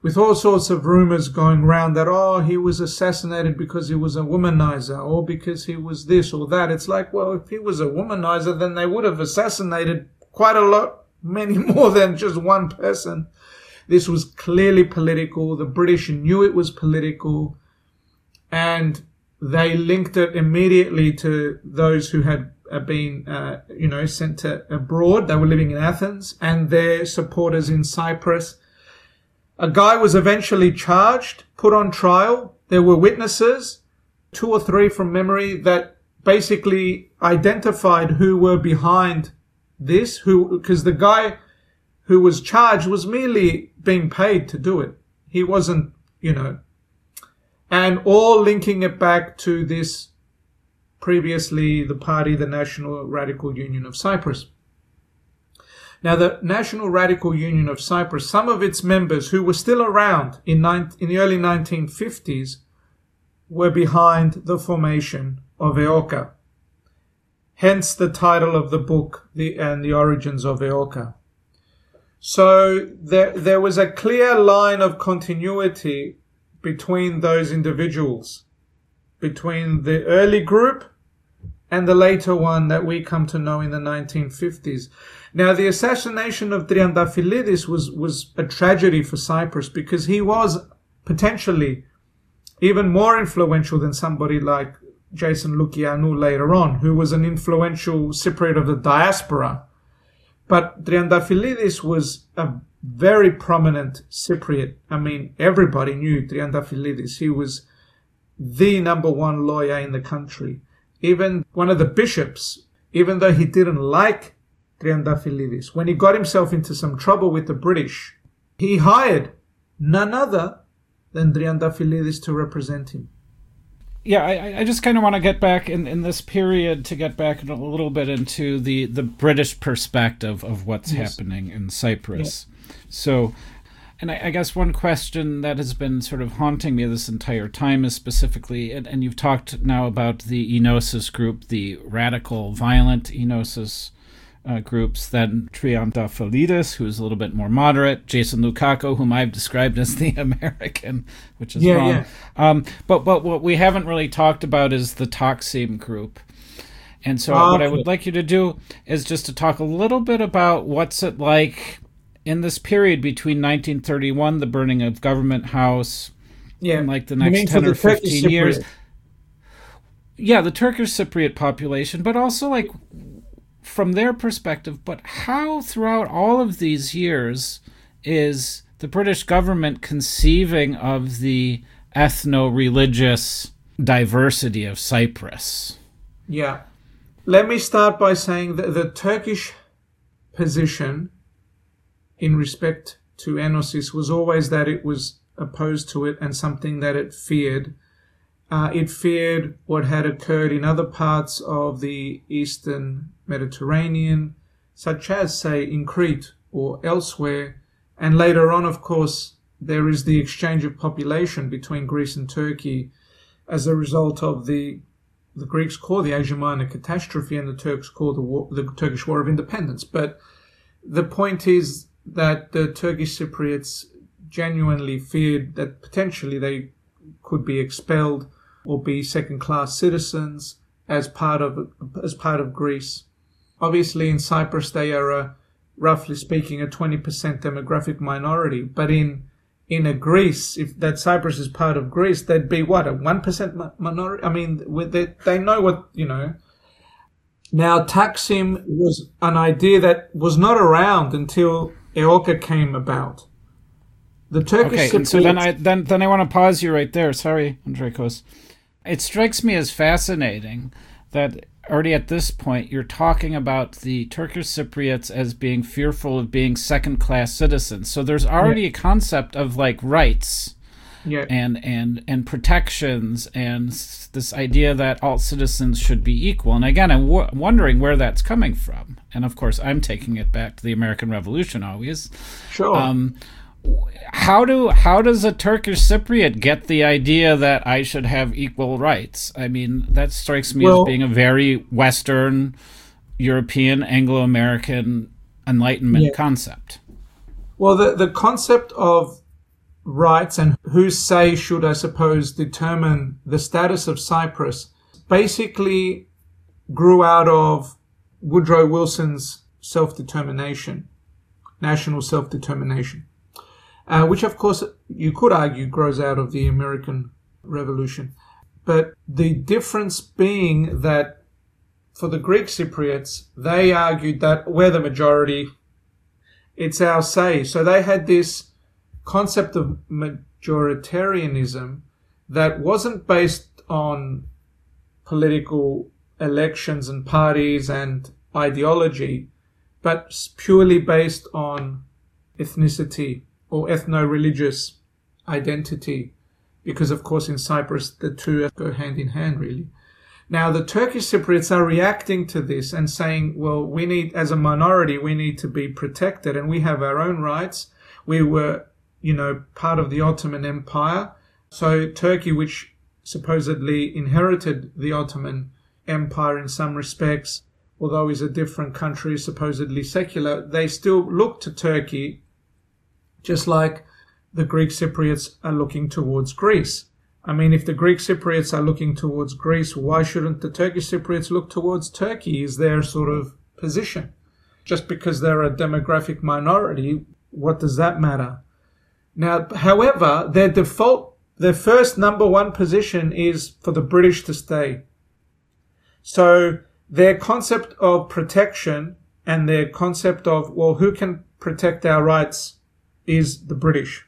with all sorts of rumors going around that, oh, he was assassinated because he was a womanizer or because he was this or that. It's like, well, if he was a womanizer, then they would have assassinated quite a lot, many more than just one person. This was clearly political. The British knew it was political, and they linked it immediately to those who had been, uh, you know, sent to abroad. They were living in Athens, and their supporters in Cyprus. A guy was eventually charged, put on trial. There were witnesses, two or three from memory, that basically identified who were behind this, who, because the guy who was charged was merely being paid to do it. He wasn't, you know, and all linking it back to this previously the party, the National Radical Union of Cyprus. Now, the National Radical Union of Cyprus, some of its members who were still around in, nine, in the early nineteen fifties were behind the formation of E O C A. Hence the title of the book, the, and the origins of E O C A. So there, there was a clear line of continuity between those individuals, between the early group and the later one that we come to know in the nineteen fifties. Now, the assassination of Triantafylidis was, was a tragedy for Cyprus because he was potentially even more influential than somebody like Jason Lukianou later on, who was an influential Cypriot of the diaspora. But Triantafylidis was a very prominent Cypriot. I mean, everybody knew Triantafylidis. He was the number one lawyer in the country. Even one of the bishops, even though he didn't like Triantafylidis, when he got himself into some trouble with the British, he hired none other than Triantafylidis to represent him. Yeah, I, I just kind of want to get back in, in this period to get back a little bit into the, the British perspective of what's yes. happening in Cyprus. Yeah. So, and I, I guess one question that has been sort of haunting me this entire time is specifically, and, and you've talked now about the Enosis group, the radical, violent Enosis uh, groups, then Triantafylidis, who's a little bit more moderate, Jason Lukaku, whom I've described as the American, which is yeah, wrong. Yeah. Um, but, but what we haven't really talked about is the Taksim group. And so oh, what okay. I would like you to do is just to talk a little bit about what's it like in this period between nineteen thirty-one, the burning of Government House, yeah. and like the next ten or fifteen years. Yeah, the Turkish Cypriot population, but also like from their perspective, but how throughout all of these years is the British government conceiving of the ethno-religious diversity of Cyprus? Yeah. Let me start by saying that the Turkish position in respect to Enosis was always that it was opposed to it and something that it feared. Uh, it feared what had occurred in other parts of the Eastern Mediterranean, such as, say, in Crete or elsewhere. And later on, of course, there is the exchange of population between Greece and Turkey as a result of the the Greeks call the Asia Minor catastrophe and the Turks call the, war, the Turkish War of Independence. But the point is that the Turkish Cypriots genuinely feared that potentially they could be expelled or be second-class citizens as part of as part of Greece. Obviously, in Cyprus, they are, a, roughly speaking, a twenty percent demographic minority. But in in a Greece, if that Cyprus is part of Greece, they'd be what, a one percent minority? I mean, they they know what, you know. Now, Taksim was an idea that was not around until E O C A came about. The Turkish okay, Cypriots... so then I then then I want to pause you right there. Sorry, Andrekos. It strikes me as fascinating that already at this point you're talking about the Turkish Cypriots as being fearful of being second-class citizens. So there's already yeah. a concept of like rights yeah. and and and protections and this idea that all citizens should be equal. And again, I'm w- wondering where that's coming from. And of course, I'm taking it back to the American Revolution always. Sure. Um, How do how does a Turkish Cypriot get the idea that I should have equal rights? I mean, that strikes me well, as being a very Western, European, Anglo-American Enlightenment yeah. concept. Well, the, the concept of rights and whose say should, I suppose, determine the status of Cyprus basically grew out of Woodrow Wilson's self-determination, national self-determination, uh, which of course you could argue grows out of the American Revolution. But the difference being that for the Greek Cypriots, they argued that we're the majority, it's our say. So they had this concept of majoritarianism that wasn't based on political elections and parties and ideology, but purely based on ethnicity or ethno-religious identity, because of course in Cyprus the two go hand in hand really. Now the Turkish Cypriots are reacting to this and saying, well, we need, as a minority, we need to be protected and we have our own rights. We were, you know, part of the Ottoman Empire. So Turkey, which supposedly inherited the Ottoman Empire in some respects, although is a different country, supposedly secular, they still look to Turkey just like the Greek Cypriots are looking towards Greece. I mean, if the Greek Cypriots are looking towards Greece, why shouldn't the Turkish Cypriots look towards Turkey is their sort of position. Just because they're a demographic minority, what does that matter? Now, however, their default, their first number one position is for the British to stay. So their concept of protection and their concept of, well, who can protect our rights is the British.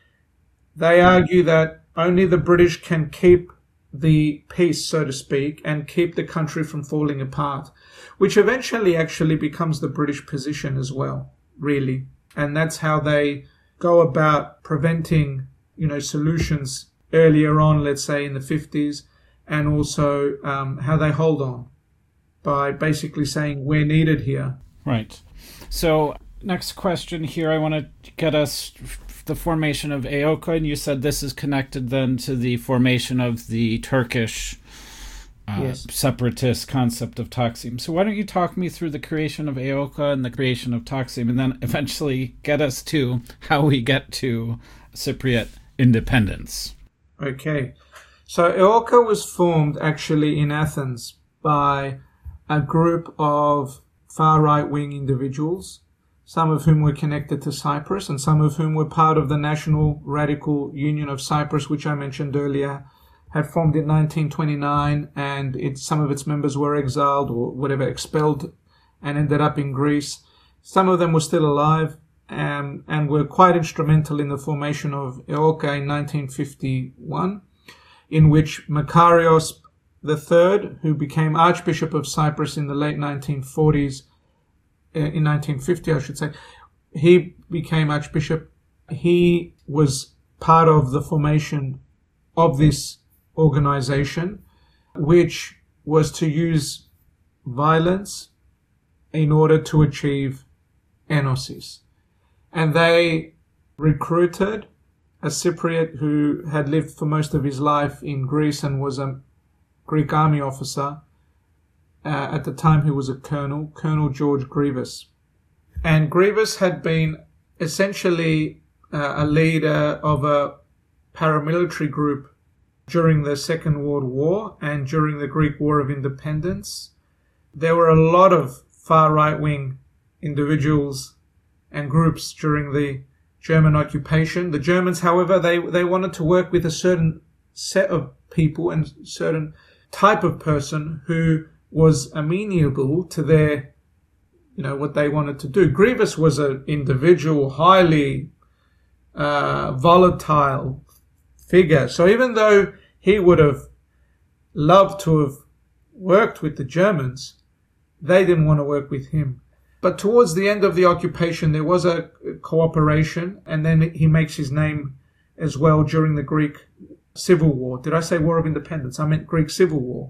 They argue that only the British can keep the peace, so to speak, and keep the country from falling apart, which eventually actually becomes the British position as well, really. And that's how they go about preventing, you know, solutions earlier on, let's say in the fifties, and also um, how they hold on by basically saying we're needed here. Right. So next question here, I want to get us the formation of A O K, and you said this is connected then to the formation of the Turkish uh, yes. separatist concept of Taksim. So why don't you talk me through the creation of A O K and the creation of Taksim, and then eventually get us to how we get to Cypriot independence. Okay. So A O K was formed actually in Athens by a group of far right-wing individuals, some of whom were connected to Cyprus and some of whom were part of the National Radical Union of Cyprus, which I mentioned earlier, had formed in nineteen twenty-nine, and it, some of its members were exiled or whatever, expelled, and ended up in Greece. Some of them were still alive um, and were quite instrumental in the formation of E O K in nineteen fifty-one, in which Makarios the Third, who became Archbishop of Cyprus in the late nineteen forties, in nineteen fifty, I should say, he became Archbishop. He was part of the formation of this organization, which was to use violence in order to achieve enosis. And they recruited a Cypriot who had lived for most of his life in Greece and was a Greek army officer. Uh, at the time, he was a colonel, Colonel George Grivas. And Grivas had been essentially uh, a leader of a paramilitary group during the Second World War and during the Greek War of Independence. There were a lot of far right-wing individuals and groups during the German occupation. The Germans, however, they, they wanted to work with a certain set of people and certain type of person who was amenable to their, you know, what they wanted to do. Grivas was an individual, highly uh, volatile figure. So even though he would have loved to have worked with the Germans, they didn't want to work with him. But towards the end of the occupation, there was a cooperation, and then he makes his name as well during the Greek Civil War. Did I say War of Independence? I meant Greek Civil War.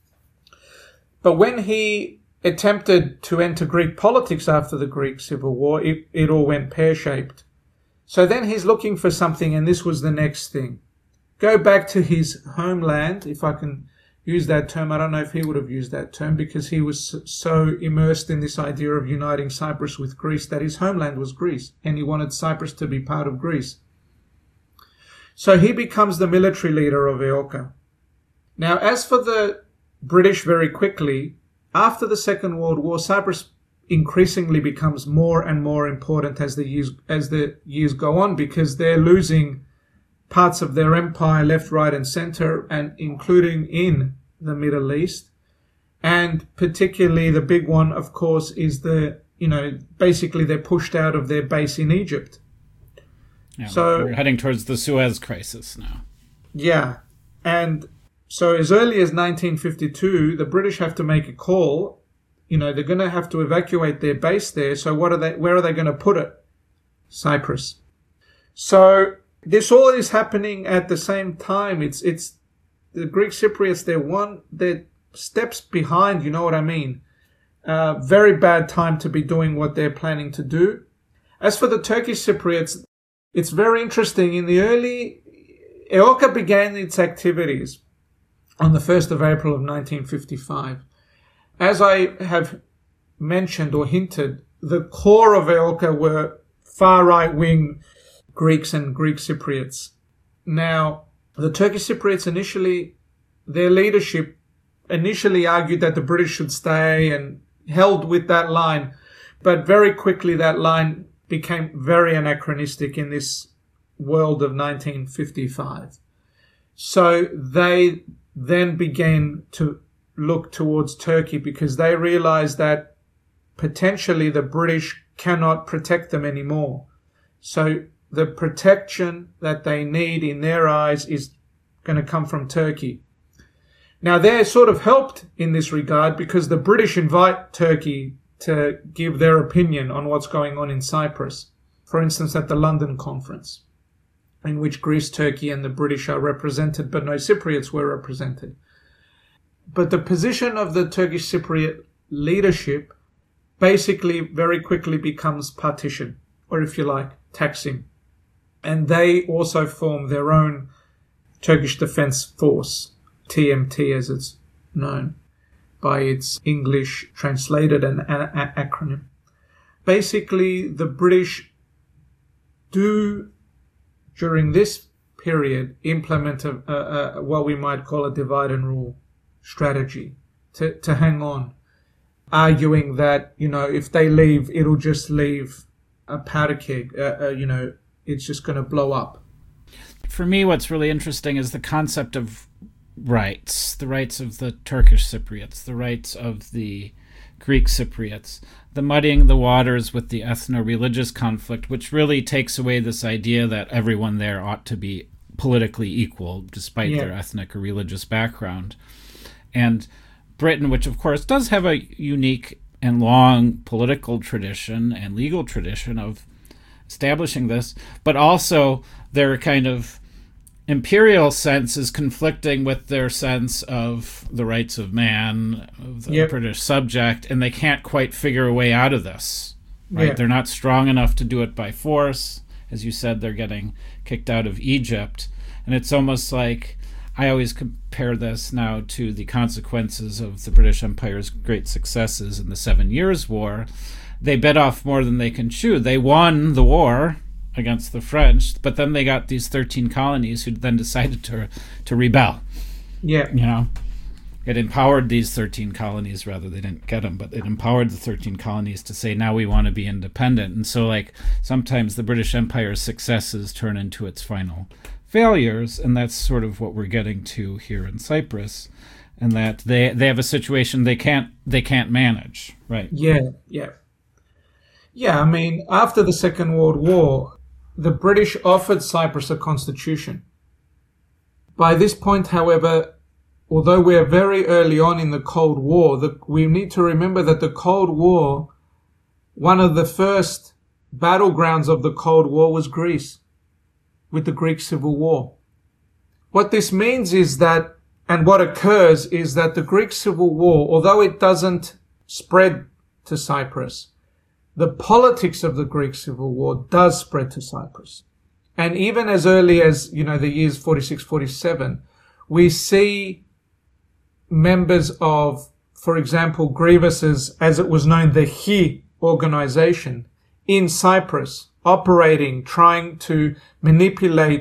But when he attempted to enter Greek politics after the Greek Civil War, it, it all went pear-shaped. So then he's looking for something, and this was the next thing. Go back to his homeland, if I can use that term. I don't know if he would have used that term, because he was so immersed in this idea of uniting Cyprus with Greece that his homeland was Greece, and he wanted Cyprus to be part of Greece. So he becomes the military leader of Eoka. Now, as for the British, very quickly, after the Second World War, Cyprus increasingly becomes more and more important as the years as the years go on, because they're losing parts of their empire left, right, and center, and including in the Middle East. And particularly the big one, of course, is the, you know, basically they're pushed out of their base in Egypt. Yeah, so we're heading towards the Suez Crisis now. Yeah. And so as early as nineteen fifty-two, the British have to make a call. You know, they're going to have to evacuate their base there. So what are they, where are they going to put it? Cyprus. So this all is happening at the same time. It's, it's the Greek Cypriots, they're one, they're steps behind, you know what I mean? Uh, very bad time to be doing what they're planning to do. As for the Turkish Cypriots, it's very interesting. In the early, Eoka began its activities on the first of April of nineteen fifty-five. As I have mentioned or hinted, the core of Eoka were far right-wing Greeks and Greek Cypriots. Now, the Turkish Cypriots initially, their leadership initially argued that the British should stay and held with that line, but very quickly that line became very anachronistic in this world of nineteen fifty-five. So they then began to look towards Turkey because they realized that potentially the British cannot protect them anymore. So the protection that they need in their eyes is going to come from Turkey. Now, they're sort of helped in this regard because the British invite Turkey to give their opinion on what's going on in Cyprus. For instance, at the London Conference, in which Greece, Turkey, and the British are represented, but no Cypriots were represented. But the position of the Turkish Cypriot leadership basically very quickly becomes partition, or if you like, Taksim. And they also form their own Turkish Defence Force, T M T as it's known by its English translated and a- a- acronym. Basically, the British do, during this period, implement a, a, a, what we might call a divide and rule strategy to, to hang on, arguing that, you know, if they leave, it'll just leave a powder keg, uh, uh, you know, it's just going to blow up. For me, what's really interesting is the concept of rights, the rights of the Turkish Cypriots, the rights of the Greek Cypriots, the muddying the waters with the ethno-religious conflict, which really takes away this idea that everyone there ought to be politically equal, despite yeah. their ethnic or religious background. And Britain, which of course does have a unique and long political tradition and legal tradition of establishing this, but also their kind of imperial sense is conflicting with their sense of the rights of man, of the yep. British subject, and they can't quite figure a way out of this. Right? Yeah. They're not strong enough to do it by force. As you said, they're getting kicked out of Egypt. And it's almost like, I always compare this now to the consequences of the British Empire's great successes in the Seven Years' War. They bit off more than they can chew. They won the war against the French, but then they got these thirteen colonies who then decided to to rebel. Yeah. You know, it empowered these thirteen colonies, rather, they didn't get them, but it empowered the thirteen colonies to say, now we want to be independent. And so, like, sometimes the British Empire's successes turn into its final failures, and that's sort of what we're getting to here in Cyprus, and that they they have a situation they can't they can't manage, right? Yeah, yeah. Yeah, I mean, after the Second World War, the British offered Cyprus a constitution. By this point, however, although we're very early on in the Cold War, the, we need to remember that the Cold War, one of the first battlegrounds of the Cold War was Greece, with the Greek Civil War. What this means is that, and what occurs is that the Greek Civil War, although it doesn't spread to Cyprus, the politics of the Greek Civil War does spread to Cyprus. And even as early as, you know, the years forty-six, forty-seven, we see members of, for example, Grievous's, as it was known, the H I organization in Cyprus, operating, trying to manipulate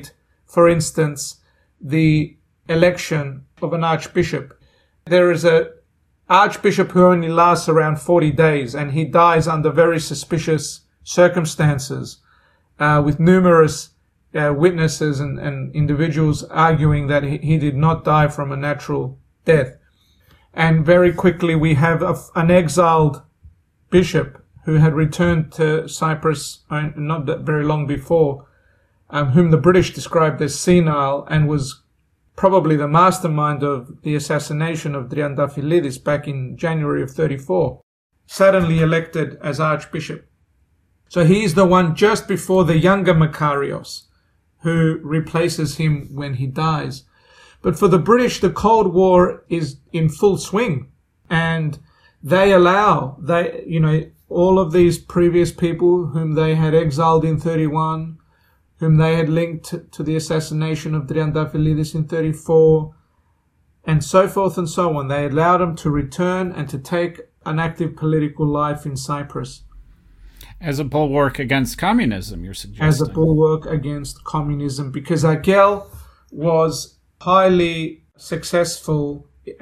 for instance, the election of an archbishop. There is a archbishop who only lasts around forty days, and he dies under very suspicious circumstances, uh, with numerous uh, witnesses and, and individuals arguing that he, he did not die from a natural death. And very quickly we have a, an exiled bishop who had returned to Cyprus uh, not that very long before, um, whom the British described as senile, and was probably the mastermind of the assassination of Triantafyllidis back in January of thirty-four, suddenly elected as archbishop. So he is the one just before the younger Makarios, who replaces him when he dies. But for the British, the Cold War is in full swing, and they allow, they, you know, all of these previous people whom they had exiled in thirty-one, whom they had linked to the assassination of Triantafyllidis in thirty-four, and so forth and so on. They allowed them to return and to take an active political life in Cyprus. As a bulwark against communism, you're suggesting? As a bulwark against communism, because Agel was highly successful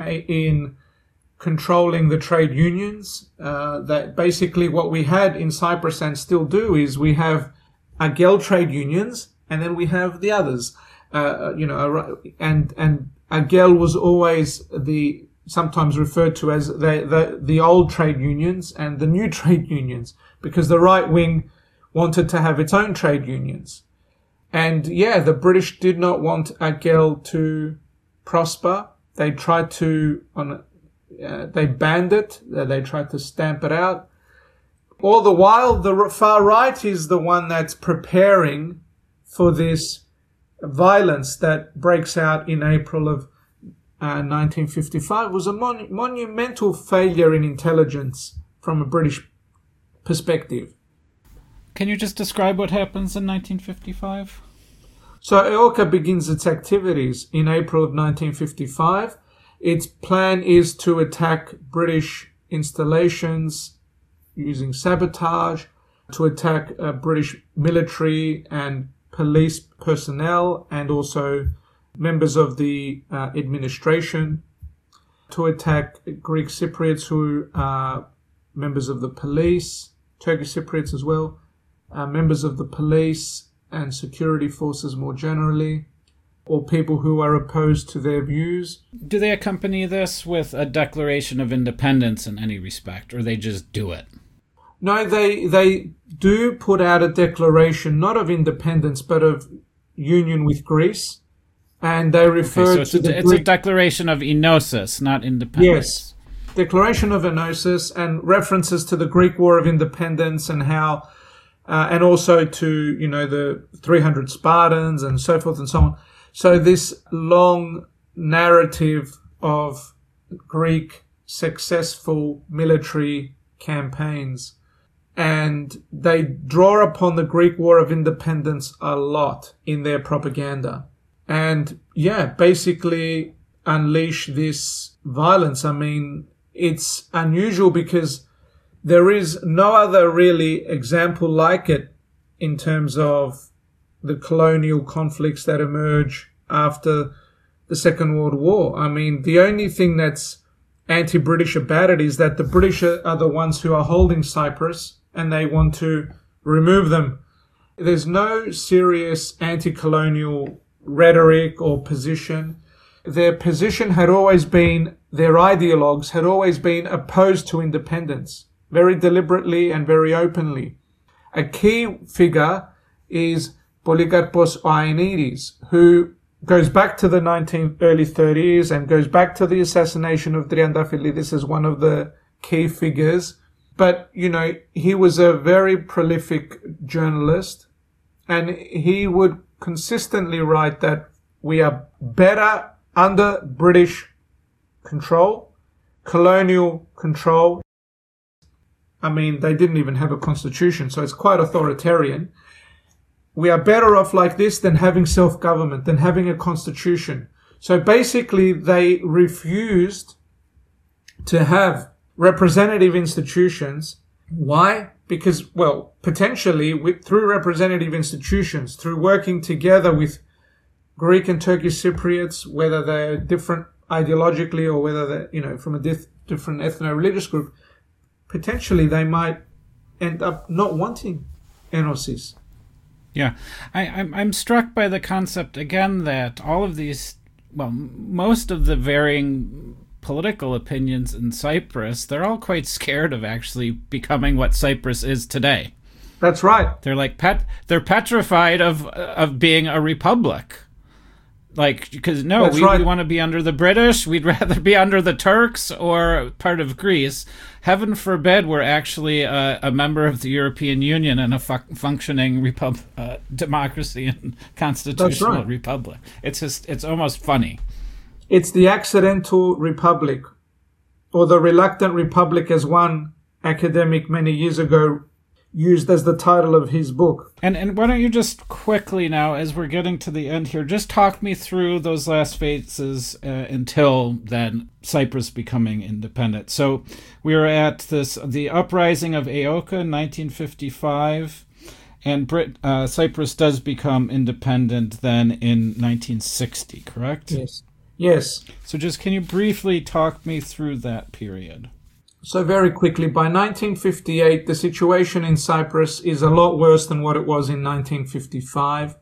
in controlling the trade unions. Uh, that basically what we had in Cyprus and still do is we have Agel trade unions, and then we have the others. Uh, you know, and and Agel was always the sometimes referred to as the, the the old trade unions and the new trade unions, because the right wing wanted to have its own trade unions. And yeah, the British did not want Agel to prosper. They tried to on uh, they banned it. They tried to stamp it out. All the while, the far right is the one that's preparing for this violence that breaks out in April of uh, nineteen fifty-five. It was a mon- monumental failure in intelligence from a British perspective. Can you just describe what happens in nineteen fifty-five? So E O C A begins its activities in April of nineteen fifty-five. Its plan is to attack British installations using sabotage, to attack uh, British military and police personnel, and also members of the uh, administration, to attack Greek Cypriots who are members of the police, Turkish Cypriots as well, uh, members of the police and security forces more generally, or people who are opposed to their views. Do they accompany this with a declaration of independence in any respect, or they just do it? No, they they do put out a declaration, not of independence, but of union with Greece. And they refer okay, so to it's, the it's Greek... a declaration of enosis, not independence. Yes, declaration of enosis, and references to the Greek War of Independence, and how, uh, and also to, you know, the three hundred Spartans and so forth and so on. So this long narrative of Greek successful military campaigns. And they draw upon the Greek War of Independence a lot in their propaganda. And yeah, basically unleash this violence. I mean, it's unusual because there is no other really example like it in terms of the colonial conflicts that emerge after the Second World War. I mean, the only thing that's anti-British about it is that the British are the ones who are holding Cyprus, and they want to remove them. There's no serious anti-colonial rhetoric or position. Their position had always been, their ideologues had always been opposed to independence, very deliberately and very openly. A key figure is Polycarpos Ioannidis, who goes back to the nineteen early thirties and goes back to the assassination of Triantafyllidis as one of the key figures. But, you know, he was a very prolific journalist, and he would consistently write that we are better under British control, colonial control. I mean, they didn't even have a constitution, so it's quite authoritarian. We are better off like this than having self-government, than having a constitution. So basically, they refused to have representative institutions. Why? Because, well, potentially with, through representative institutions, through working together with Greek and Turkish Cypriots, whether they're different ideologically or whether they're, you know, from a diff- different ethno-religious group, potentially they might end up not wanting Enosis. Yeah, I, I'm I'm struck by the concept again that all of these, well, most of the varying political opinions in Cyprus, they're all quite scared of actually becoming what Cyprus is today. That's right. They're like pet. They're petrified of of being a republic. Like, because no, That's we, right. we want to be under the British. We'd rather be under the Turks or part of Greece. Heaven forbid we're actually a, a member of the European Union and a fu- functioning repub- uh, democracy and constitutional right. republic. It's just, it's almost funny. It's the accidental republic, or the reluctant republic, as one academic many years ago used as the title of his book. And and why don't you just quickly now, as we're getting to the end here, just talk me through those last phases uh, until then Cyprus becoming independent. So we were at this the uprising of Aoka in nineteen fifty-five, and Brit uh, Cyprus does become independent then in nineteen sixty, correct? Yes. Yes. So just can you briefly talk me through that period? So very quickly, by nineteen fifty-eight, the situation in Cyprus is a lot worse than what it was in nineteen fifty-five.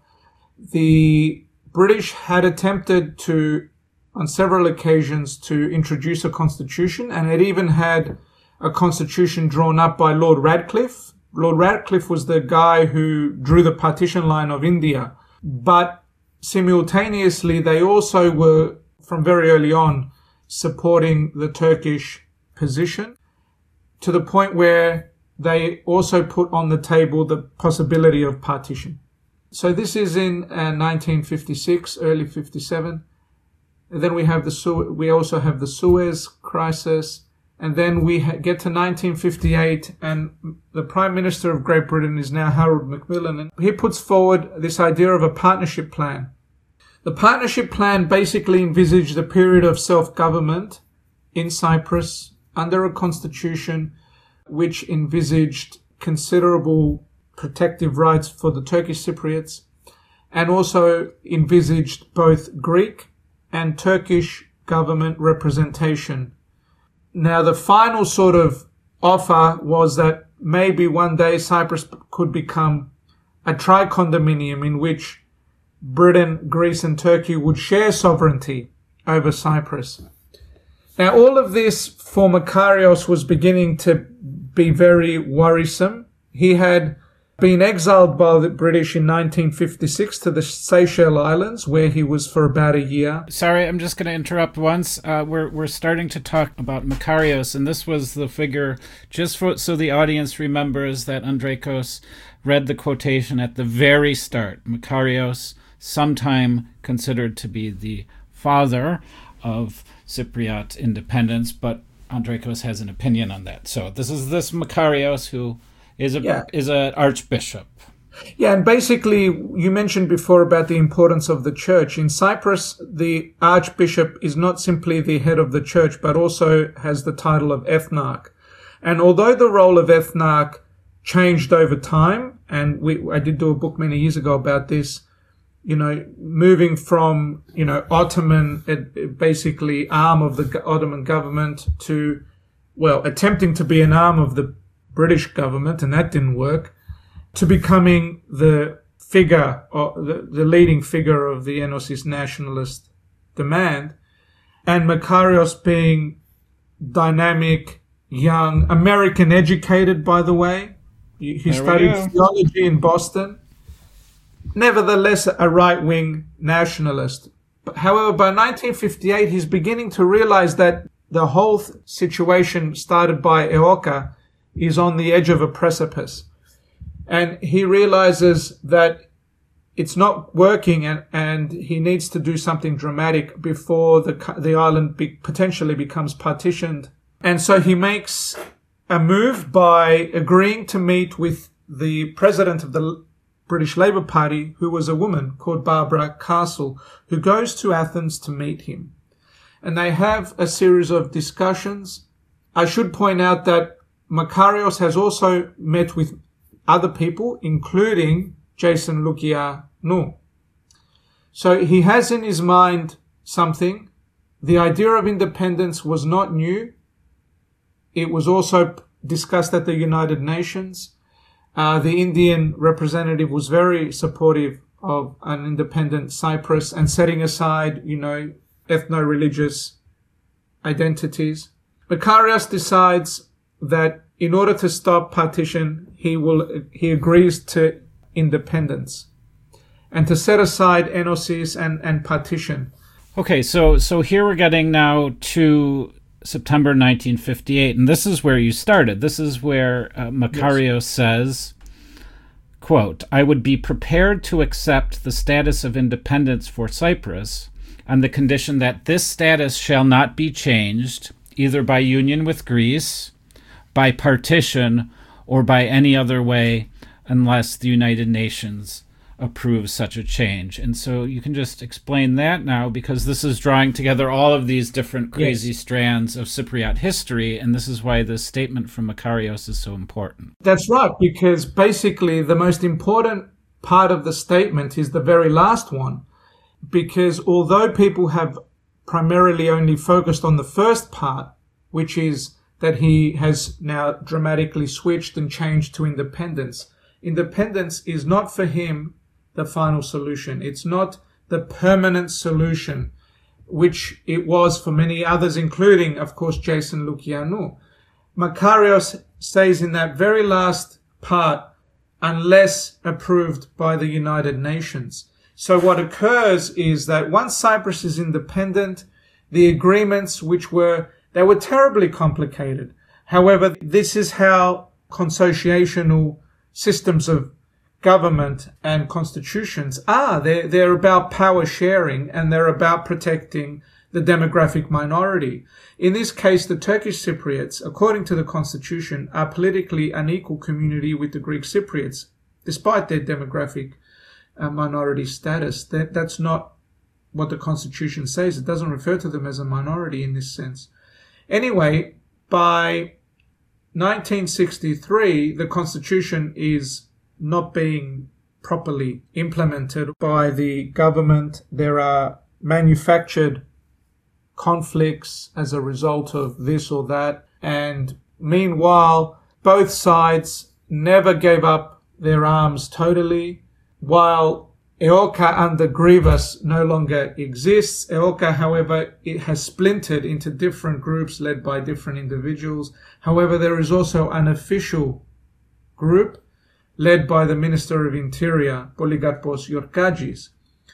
The British had attempted to, on several occasions, to introduce a constitution, and it even had a constitution drawn up by Lord Radcliffe. Lord Radcliffe was the guy who drew the partition line of India. But simultaneously, they also were, from very early on, supporting the Turkish position, to the point where they also put on the table the possibility of partition. So this is in uh, nineteen fifty-six, early fifty-seven. And then we have the Su- we also have the Suez crisis, and then we ha- get to nineteen fifty-eight, and the Prime Minister of Great Britain is now Harold Macmillan, and he puts forward this idea of a partnership plan. The partnership plan basically envisaged a period of self-government in Cyprus under a constitution which envisaged considerable protective rights for the Turkish Cypriots, and also envisaged both Greek and Turkish government representation. Now, the final sort of offer was that maybe one day Cyprus could become a tri-condominium in which Britain, Greece and Turkey would share sovereignty over Cyprus. Now, all of this for Makarios was beginning to be very worrisome. He had been exiled by the British in nineteen fifty-six to the Seychelles Islands, where he was for about a year. Sorry, I'm just going to interrupt once. Uh, we're we're starting to talk about Makarios, and this was the figure, just for, so the audience remembers that Andrekos read the quotation at the very start. Makarios, sometime considered to be the father of Cypriot independence, but Andrekos has an opinion on that. So this is this Makarios, who is a yeah. is an archbishop. Yeah, and basically, you mentioned before about the importance of the church. In Cyprus, the archbishop is not simply the head of the church, but also has the title of ethnarch. And although the role of ethnarch changed over time, and we I did do a book many years ago about this, you know, moving from, you know, Ottoman, basically arm of the Ottoman government to, well, attempting to be an arm of the British government, and that didn't work, to becoming the figure, or the, the leading figure of the Enosis nationalist demand, and Makarios being dynamic, young, American educated, by the way. He, he studied theology in Boston. Nevertheless, a right-wing nationalist. But, however, by nineteen fifty-eight, he's beginning to realize that the whole th- situation started by Aoka is on the edge of a precipice. And he realizes that it's not working, and, and he needs to do something dramatic before the the island be, potentially becomes partitioned. And so he makes a move by agreeing to meet with the president of the British Labour Party, who was a woman called Barbara Castle, who goes to Athens to meet him. And they have a series of discussions. I should point out that Makarios has also met with other people, including Jason Lukianou. So he has in his mind something. The idea of independence was not new. It was also discussed at the United Nations. Uh, the Indian representative was very supportive of an independent Cyprus and setting aside, you know, ethno-religious identities. Makarios decides that in order to stop partition, he will he agrees to independence and to set aside enosis and, and partition. Okay, so so here we're getting now to September nineteen fifty-eight, and this is where you started. This is where uh, Makarios yes. says, quote, "I would be prepared to accept the status of independence for Cyprus on the condition that this status shall not be changed either by union with Greece, by partition, or by any other way unless the United Nations approves such a change." And so you can just explain that now, because this is drawing together all of these different crazy yes. strands of Cypriot history, and this is why this statement from Makarios is so important. That's right, because basically the most important part of the statement is the very last one, because although people have primarily only focused on the first part, which is that he has now dramatically switched and changed to independence. Independence is not for him the final solution. It's not the permanent solution, which it was for many others, including, of course, Jason Lukianou. Makarios says in that very last part, unless approved by the United Nations. So what occurs is that once Cyprus is independent, the agreements which were, they were terribly complicated. However, this is how consociational systems of government and constitutions are. They're, they're about power sharing, and they're about protecting the demographic minority. In this case, the Turkish Cypriots, according to the constitution, are politically unequal community with the Greek Cypriots, despite their demographic uh, minority status. That, that's not what the constitution says. It doesn't refer to them as a minority in this sense. Anyway, by nineteen sixty-three, the constitution is not being properly implemented by the government. There are manufactured conflicts as a result of this or that. And meanwhile, both sides never gave up their arms totally. While EOKA under Grivas no longer exists, EOKA, however, it has splintered into different groups led by different individuals. However, there is also an official group led by the Minister of Interior, Polygarpos Yorkagis,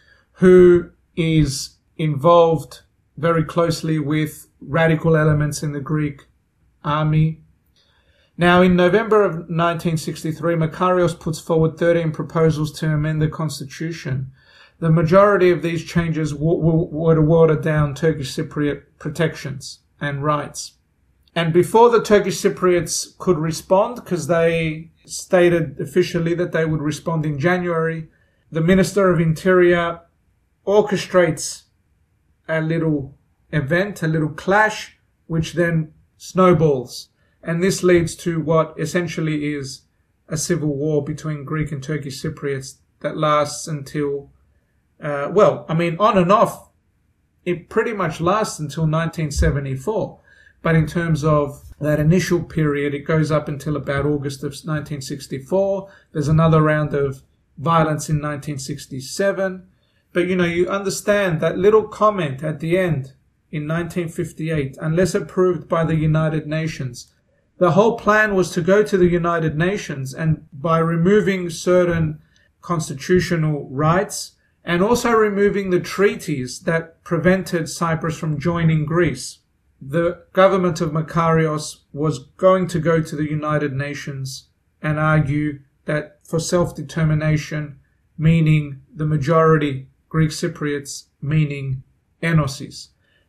who is involved very closely with radical elements in the Greek army. Now, in November of nineteen sixty-three, Makarios puts forward thirteen proposals to amend the constitution. The majority of these changes were to water down Turkish Cypriot protections and rights. And before the Turkish Cypriots could respond, because they stated officially that they would respond in January, the Minister of Interior orchestrates a little event, a little clash, which then snowballs. And this leads to what essentially is a civil war between Greek and Turkish Cypriots that lasts until, uh, well, I mean, on and off, it pretty much lasts until nineteen seventy-four. But in terms of that initial period, it goes up until about August of nineteen sixty-four. There's another round of violence in nineteen sixty-seven. But, you know, you understand that little comment at the end in nineteen fifty-eight, unless approved by the United Nations. The whole plan was to go to the United Nations, and by removing certain constitutional rights and also removing the treaties that prevented Cyprus from joining Greece, the government of Makarios was going to go to the United Nations and argue that for self-determination, meaning the majority Greek Cypriots, meaning enosis.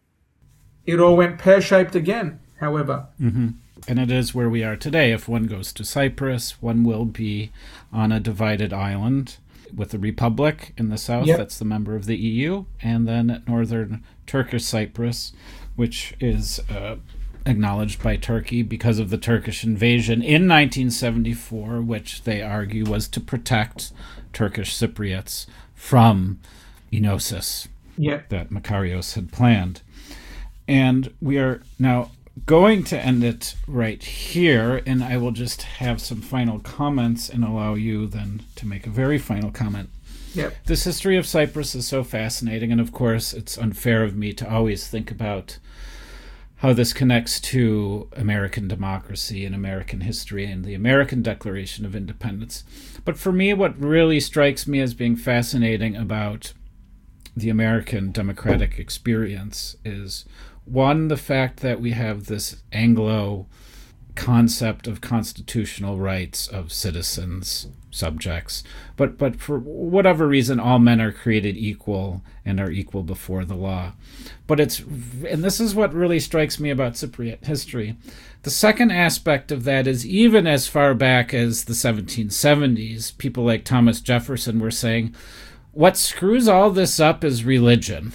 It all went pear-shaped again, however. Mm-hmm. And it is where we are today. If one goes to Cyprus, one will be on a divided island with a republic in the south, yep. That's the member of the E U, and then northern Turkish Cyprus, which is uh, acknowledged by Turkey because of the Turkish invasion in nineteen seventy-four, which they argue was to protect Turkish Cypriots from enosis yep. that Makarios had planned. And we are now going to end it right here, and I will just have some final comments and allow you then to make a very final comment. Yep. This history of Cyprus is so fascinating, and of course it's unfair of me to always think about how this connects to American democracy and American history and the American Declaration of Independence. But for me, what really strikes me as being fascinating about the American democratic experience is, one, the fact that we have this Anglo concept of constitutional rights of citizens, subjects, but but for whatever reason, all men are created equal and are equal before the law. But it's, and this is what really strikes me about Cypriot history. The second aspect of that is, even as far back as the seventeen seventies, people like Thomas Jefferson were saying, what screws all this up is religion.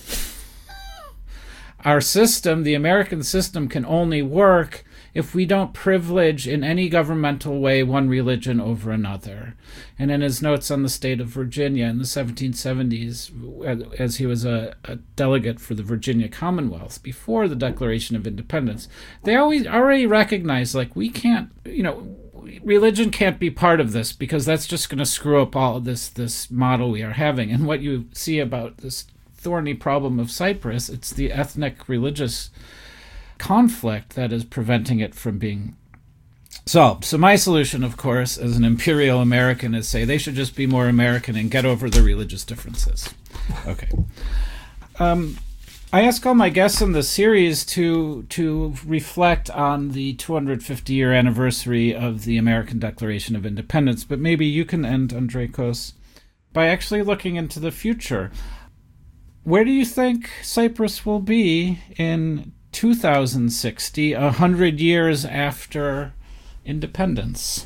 Our system, the American system, can only work if we don't privilege in any governmental way one religion over another. And in his notes on the state of Virginia in the seventeen seventies, as he was a, a delegate for the Virginia Commonwealth before the Declaration of Independence, they always already recognized, like, we can't, you know, religion can't be part of this, because that's just going to screw up all of this, this model we are having. And what you see about this thorny problem of Cyprus, it's the ethnic religious conflict that is preventing it from being solved. So my solution, of course, as an imperial American, is say they should just be more American and get over the religious differences. Okay. Um, I ask all my guests in this series to to reflect on the two hundred fifty year anniversary of the American Declaration of Independence, but maybe you can end, Andrekos, by actually looking into the future. Where do you think Cyprus will be in two thousand sixty, a hundred years after independence?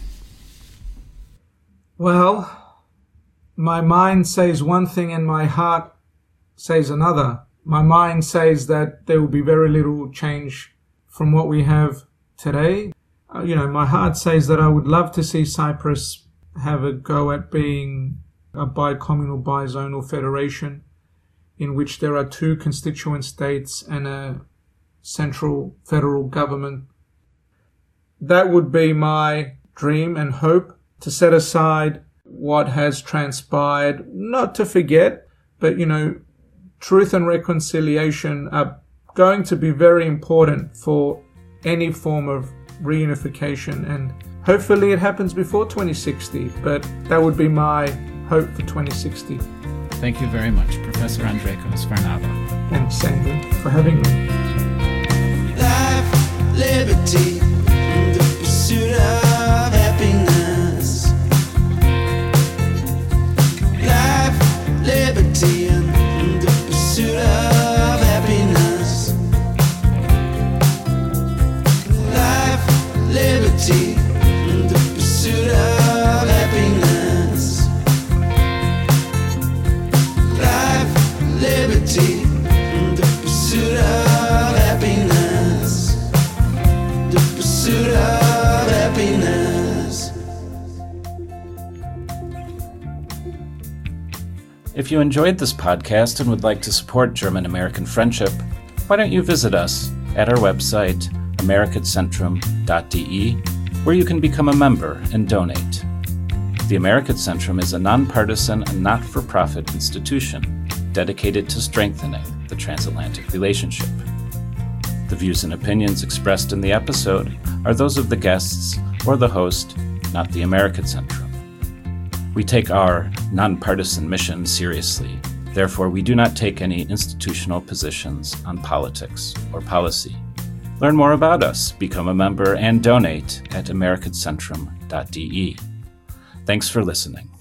Well, my mind says one thing and my heart says another. My mind says that there will be very little change from what we have today. Uh, you know, my heart says that I would love to see Cyprus have a go at being a bi-communal, bi-zonal federation in which there are two constituent states and a central federal government. That would be my dream and hope, to set aside what has transpired, not to forget, but, you know, truth and reconciliation are going to be very important for any form of reunification, and hopefully it happens before twenty sixty, but that would be my hope for twenty sixty. Thank you very much, Professor Andrekos Varnava. Thanks, Andrew, for having me. Life, liberty, and the pursuit of happiness. Life, liberty, and the pursuit of happiness. Life, liberty, and the pursuit of happiness. Life, liberty, and the pursuit of happiness. The pursuit of happiness. If you enjoyed this podcast and would like to support German-American friendship, why don't you visit us at our website, americatcentrum dot d e, where you can become a member and donate. The American Centrum is a nonpartisan and not-for-profit institution dedicated to strengthening the transatlantic relationship. The views and opinions expressed in the episode are those of the guests or the host, not the American Centrum. We take our nonpartisan mission seriously. Therefore, we do not take any institutional positions on politics or policy. Learn more about us, become a member, and donate at americatcentrum dot d e. Thanks for listening.